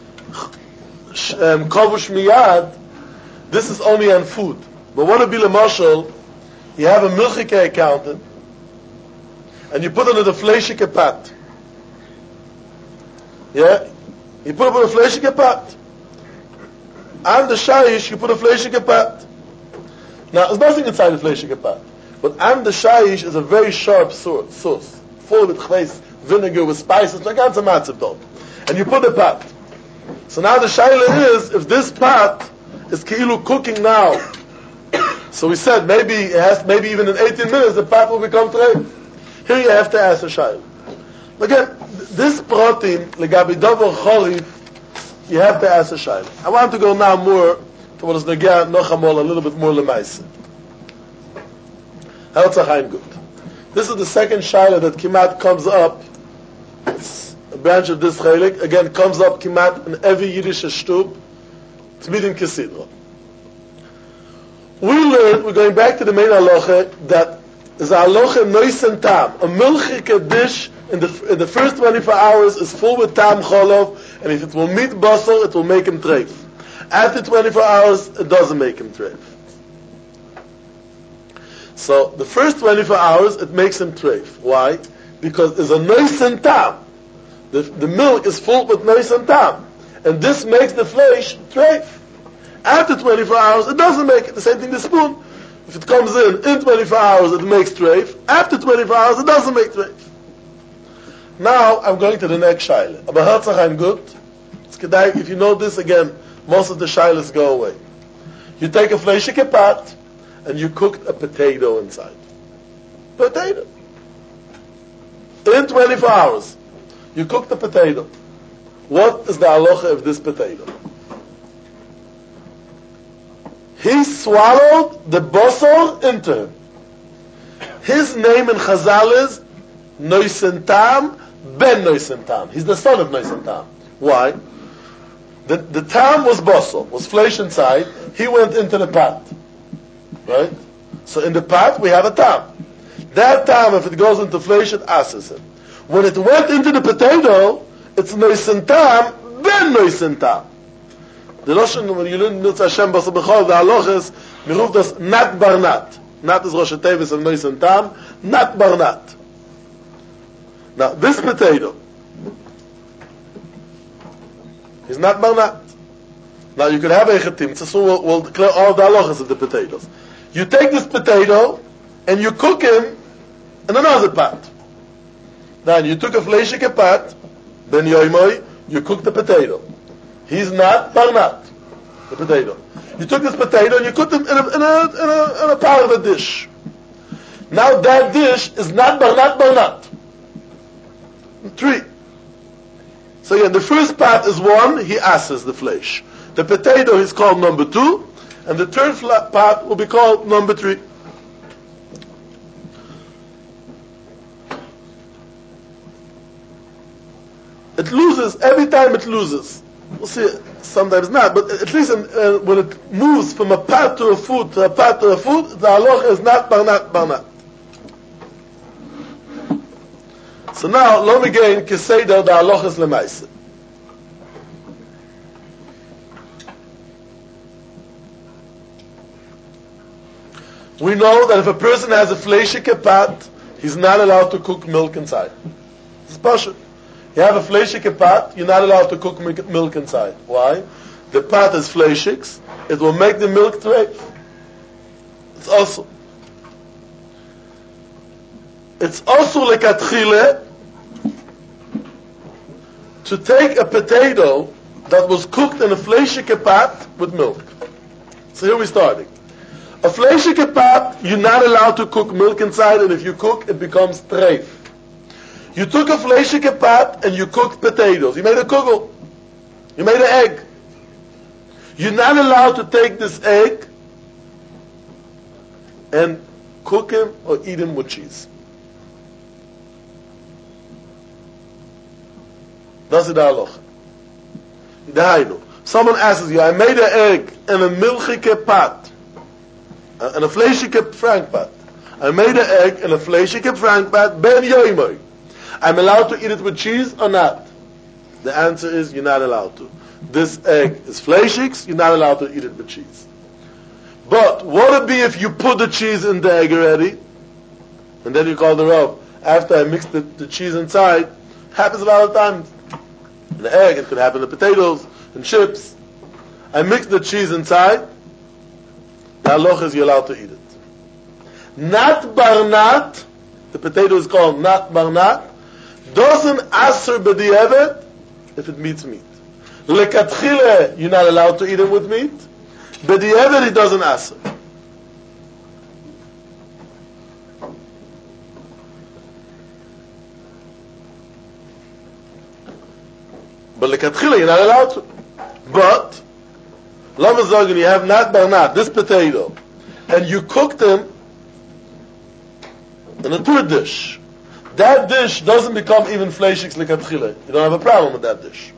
kavush miyad, this is only on food. But what would be the marshal? You have a milchike accountant, and you put it in the fleishike pot. Yeah? You put it in a fleishike pot. On the shayish, you put a fleishike pot. Now, there's nothing inside the fleishike pot. But on the shayish is a very sharp sauce, full with chveis, vinegar, with spices, like ganze matzav dot. And you put the pot. So now the shaila is, if this pot is keilu cooking now, so we said maybe even in 18 minutes the pot will become treif. Here you have to ask a shaila. Again, this protein, legabi davar cholif, you have to ask a shaila. I want to go now more to what is negah nochamol, a little bit more lemaisa. Good. This is the second shaila that kimat comes up. It's a branch of this chaylik. Again, comes up kimat in every Yiddish shtub. It's midin kesidra. We learned, we're going back to the main halacha, that is a halacha nois and tam. A milchike dish in the first 24 hours is full with tam cholov, and if it will meet basal, it will make him treif. After 24 hours, it doesn't make him treif. So the first 24 hours, it makes him treif. Why? Because it's a nois and tam. The milk is full with nois and tam. And this makes the flesh treif. After 24 hours, it doesn't make it. The same thing the spoon. If it comes in 24 hours, it makes treif. After 24 hours, it doesn't make treif. Now, I'm going to the next shaila. Aber Herzach, I'm good. It's kedai, if you know this again, most of the shailas go away. You take a fleishike pot, and you cooked a potato inside. Potato. In 24 hours, you cooked a potato. What is the halacha of this potato? He swallowed the basar into him. His name in Chazal is Noisentam ben Noisentam. He's the son of Noisentam. Why? The tam was basar, was flesh inside. He went into the pot. Right? So in the pot, we have a tam. That tam, if it goes into flesh, it asses it. When it went into the potato, it's Noisentam ben Noisentam. The Lashon, when you learn Nitz Hashem Basar B'chol, the halacha is, miruf das nat bar nat. Nat is Rosh Tevis of Noisentam, nat bar nat. Now, this potato is nat bar nat. Now, you could have a chetim, so we'll declare all the halachas of the potatoes. You take this potato, and you cook him in another pot. Now, you took a fleishike pot, ben yoimoy, you cook the potato. He's not barnat, the potato. You took this potato and you cooked him in a part of a dish. Now that dish is not barnat. 3. So again, the first part is 1, he asses the flesh. The potato is called number 2, and the third part will be called number 3. It loses, every time it loses. We'll see, sometimes not, but at least when it moves from a pot to a food to a pot to a food, the halacha is not barnat. So now, let me gain keseder the halacha is lemaisa. We know that if a person has a fleishike pot, he's not allowed to cook milk inside. It's pashut. You have a fleishike pot, you're not allowed to cook milk inside. Why? The pot is fleishiks, it will make the milk treif. It's also lekatchile to take a potato that was cooked in a fleishike pot with milk. So here we're starting. A fleishike pot, you're not allowed to cook milk inside, and if you cook, it becomes treif. You took a fleishike pot and you cooked potatoes. You made a kugel. You made an egg. You're not allowed to take this egg and cook him or eat him with cheese. That's the halacha. Dahainu. Someone asks you, I made an egg in a milchike pot, in a fleishike frank pot. I made an egg in a fleischike frankbat ben yoimoy. I'm allowed to eat it with cheese or not? The answer is you're not allowed to. This egg is fleischiks, you're not allowed to eat it with cheese. But what would it be if you put the cheese in the egg already, and then you call the Rav, after I mixed the cheese inside? Happens a lot of times. In the egg, it could happen in potatoes and chips. I mixed the cheese inside, the halacha is you're allowed to eat it. Not barnat, the potato is called not barnat, doesn't aser b'di'evet if it meets meat. Lekatchile, you're not allowed to eat it with meat. B'di'evet, it doesn't aser. But lekatchile, you're not allowed to. But lama zogen, you have not barnat, this potato, and you cook them in a third dish. That dish doesn't become even fleischiks lekatchile. You don't have a problem with that dish.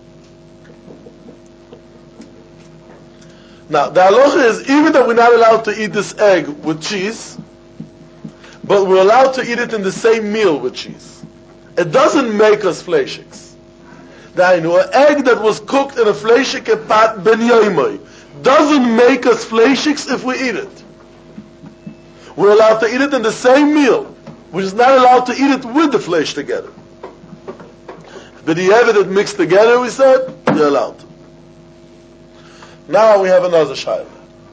Now, the halacha is, even though we're not allowed to eat this egg with cheese, but we're allowed to eat it in the same meal with cheese. It doesn't make us fleischiks. An egg that was cooked in a fleischike pot ben yoimoy doesn't make us fleischiks if we eat it. We're allowed to eat it in the same meal. We're just not allowed to eat it with the flesh together. But the evidence mixed together, we said, you're allowed to. Now we have another shayla.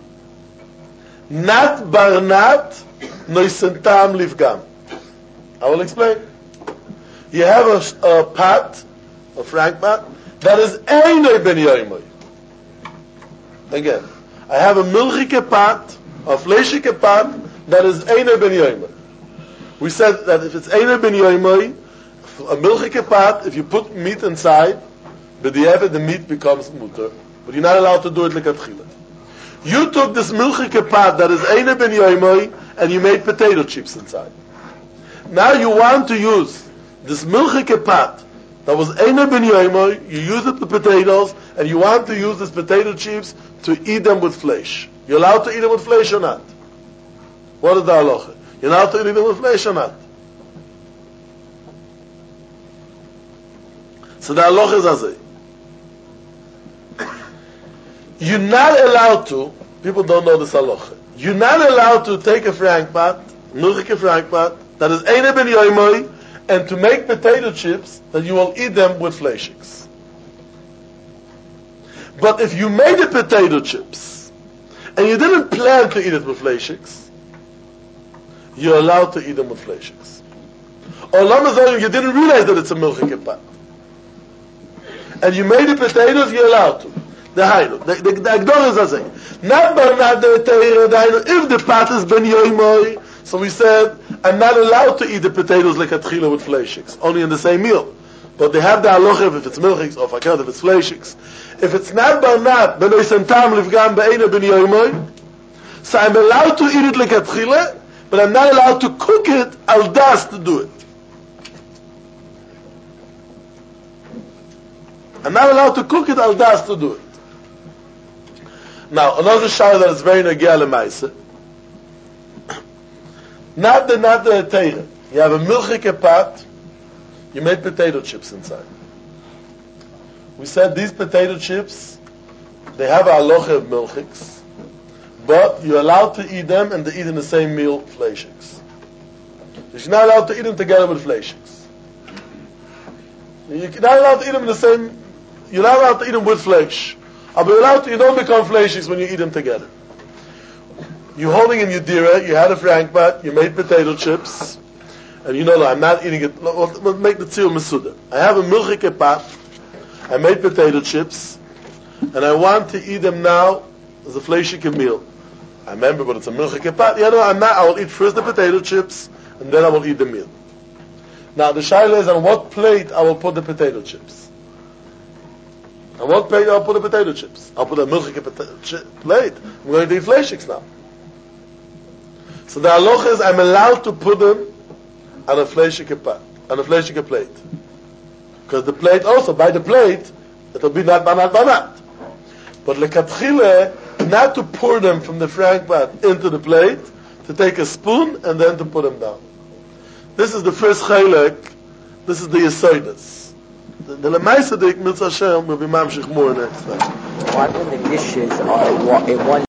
Nat barnat noisentam livgam. I will explain. You have a pot, a frank pot, that is einay ben yoimoy. Again, I have a milchike pot, a fleishike pot, that is einay ben yoimoy. We said that if it's einay ben yoimoy, a milchike pot, if you put meat inside, the meat becomes mutter. But you're not allowed to do it lekatchila. You took this milchike pot that is einay ben yoimoy, and you made potato chips inside. Now you want to use this milchike pot that was einay ben yoimoy, you use it with potatoes, and you want to use this potato chips to eat them with flesh. You're allowed to eat them with flesh or not? What is the halacha? You're allowed to eat them with flesh or not? So the halacha is azay. You're not allowed to, people don't know this halacha, you're not allowed to take a frank pot, milchike frank pot, that is einay ben yoimoy, and to make potato chips that you will eat them with fleischiks. But if you made the potato chips, and you didn't plan to eat it with fleischiks, you're allowed to eat them with fleischiks. Or lamazayim, you didn't realize that it's a milchike pot, and you made the potatoes, you're allowed to. The Agdor is azay. Not barnat the teira, the hainu, if the pot is ben yoimoy, so we said, I'm not allowed to eat the potatoes like atchila with fleischiks, only in the same meal. But they have the halacha if it's milchiks, or fakad if it's fleischiks. If it's not barnat, ben oisentam livgam be'ena ben yoimoy, so I'm allowed to eat it like atchila, but I'm not allowed to cook it al das to do it. I'm not allowed to cook it al das to do it. Now, another shayla that is very nagia lemaisa. Not the teira. You have a milchike pot, you made potato chips inside. We said these potato chips, they have a halacha of milchiks, but you're allowed to eat them and they eat in the same meal fleischiks. You're not allowed to eat them together with fleischiks. You're not allowed to eat them in the same, you're not allowed to eat them with flesh. But you're allowed to, you don't become fleischiks when you eat them together. You're holding in your dira, you had a frank pot, you made potato chips, and you know, I'm not eating it, we'll make the tzil mesuda. I have a milchike pot, I made potato chips, and I want to eat them now as a fleishike meal. I remember, but it's a milchike pot. Yeah, no, I'm not, I will eat first the potato chips, and then I will eat the meal. Now, the shayla is on what plate I will put the potato chips. On what plate I'll put the potato chips? I'll put a milchike plate. I'm going to eat fleischiks now. So the halacha is I'm allowed to put them on a fleishike pot, on a fleishike plate. Because the plate also, by the plate, it will be not banat. But lekatchile, not to pour them from the frank pot into the plate, to take a spoon and then to put them down. This is the first chilek. This is the Yesodus. The Lemaisa Dik Mitzvah Hashem will be mamshich more next time. Why when the dishes are in one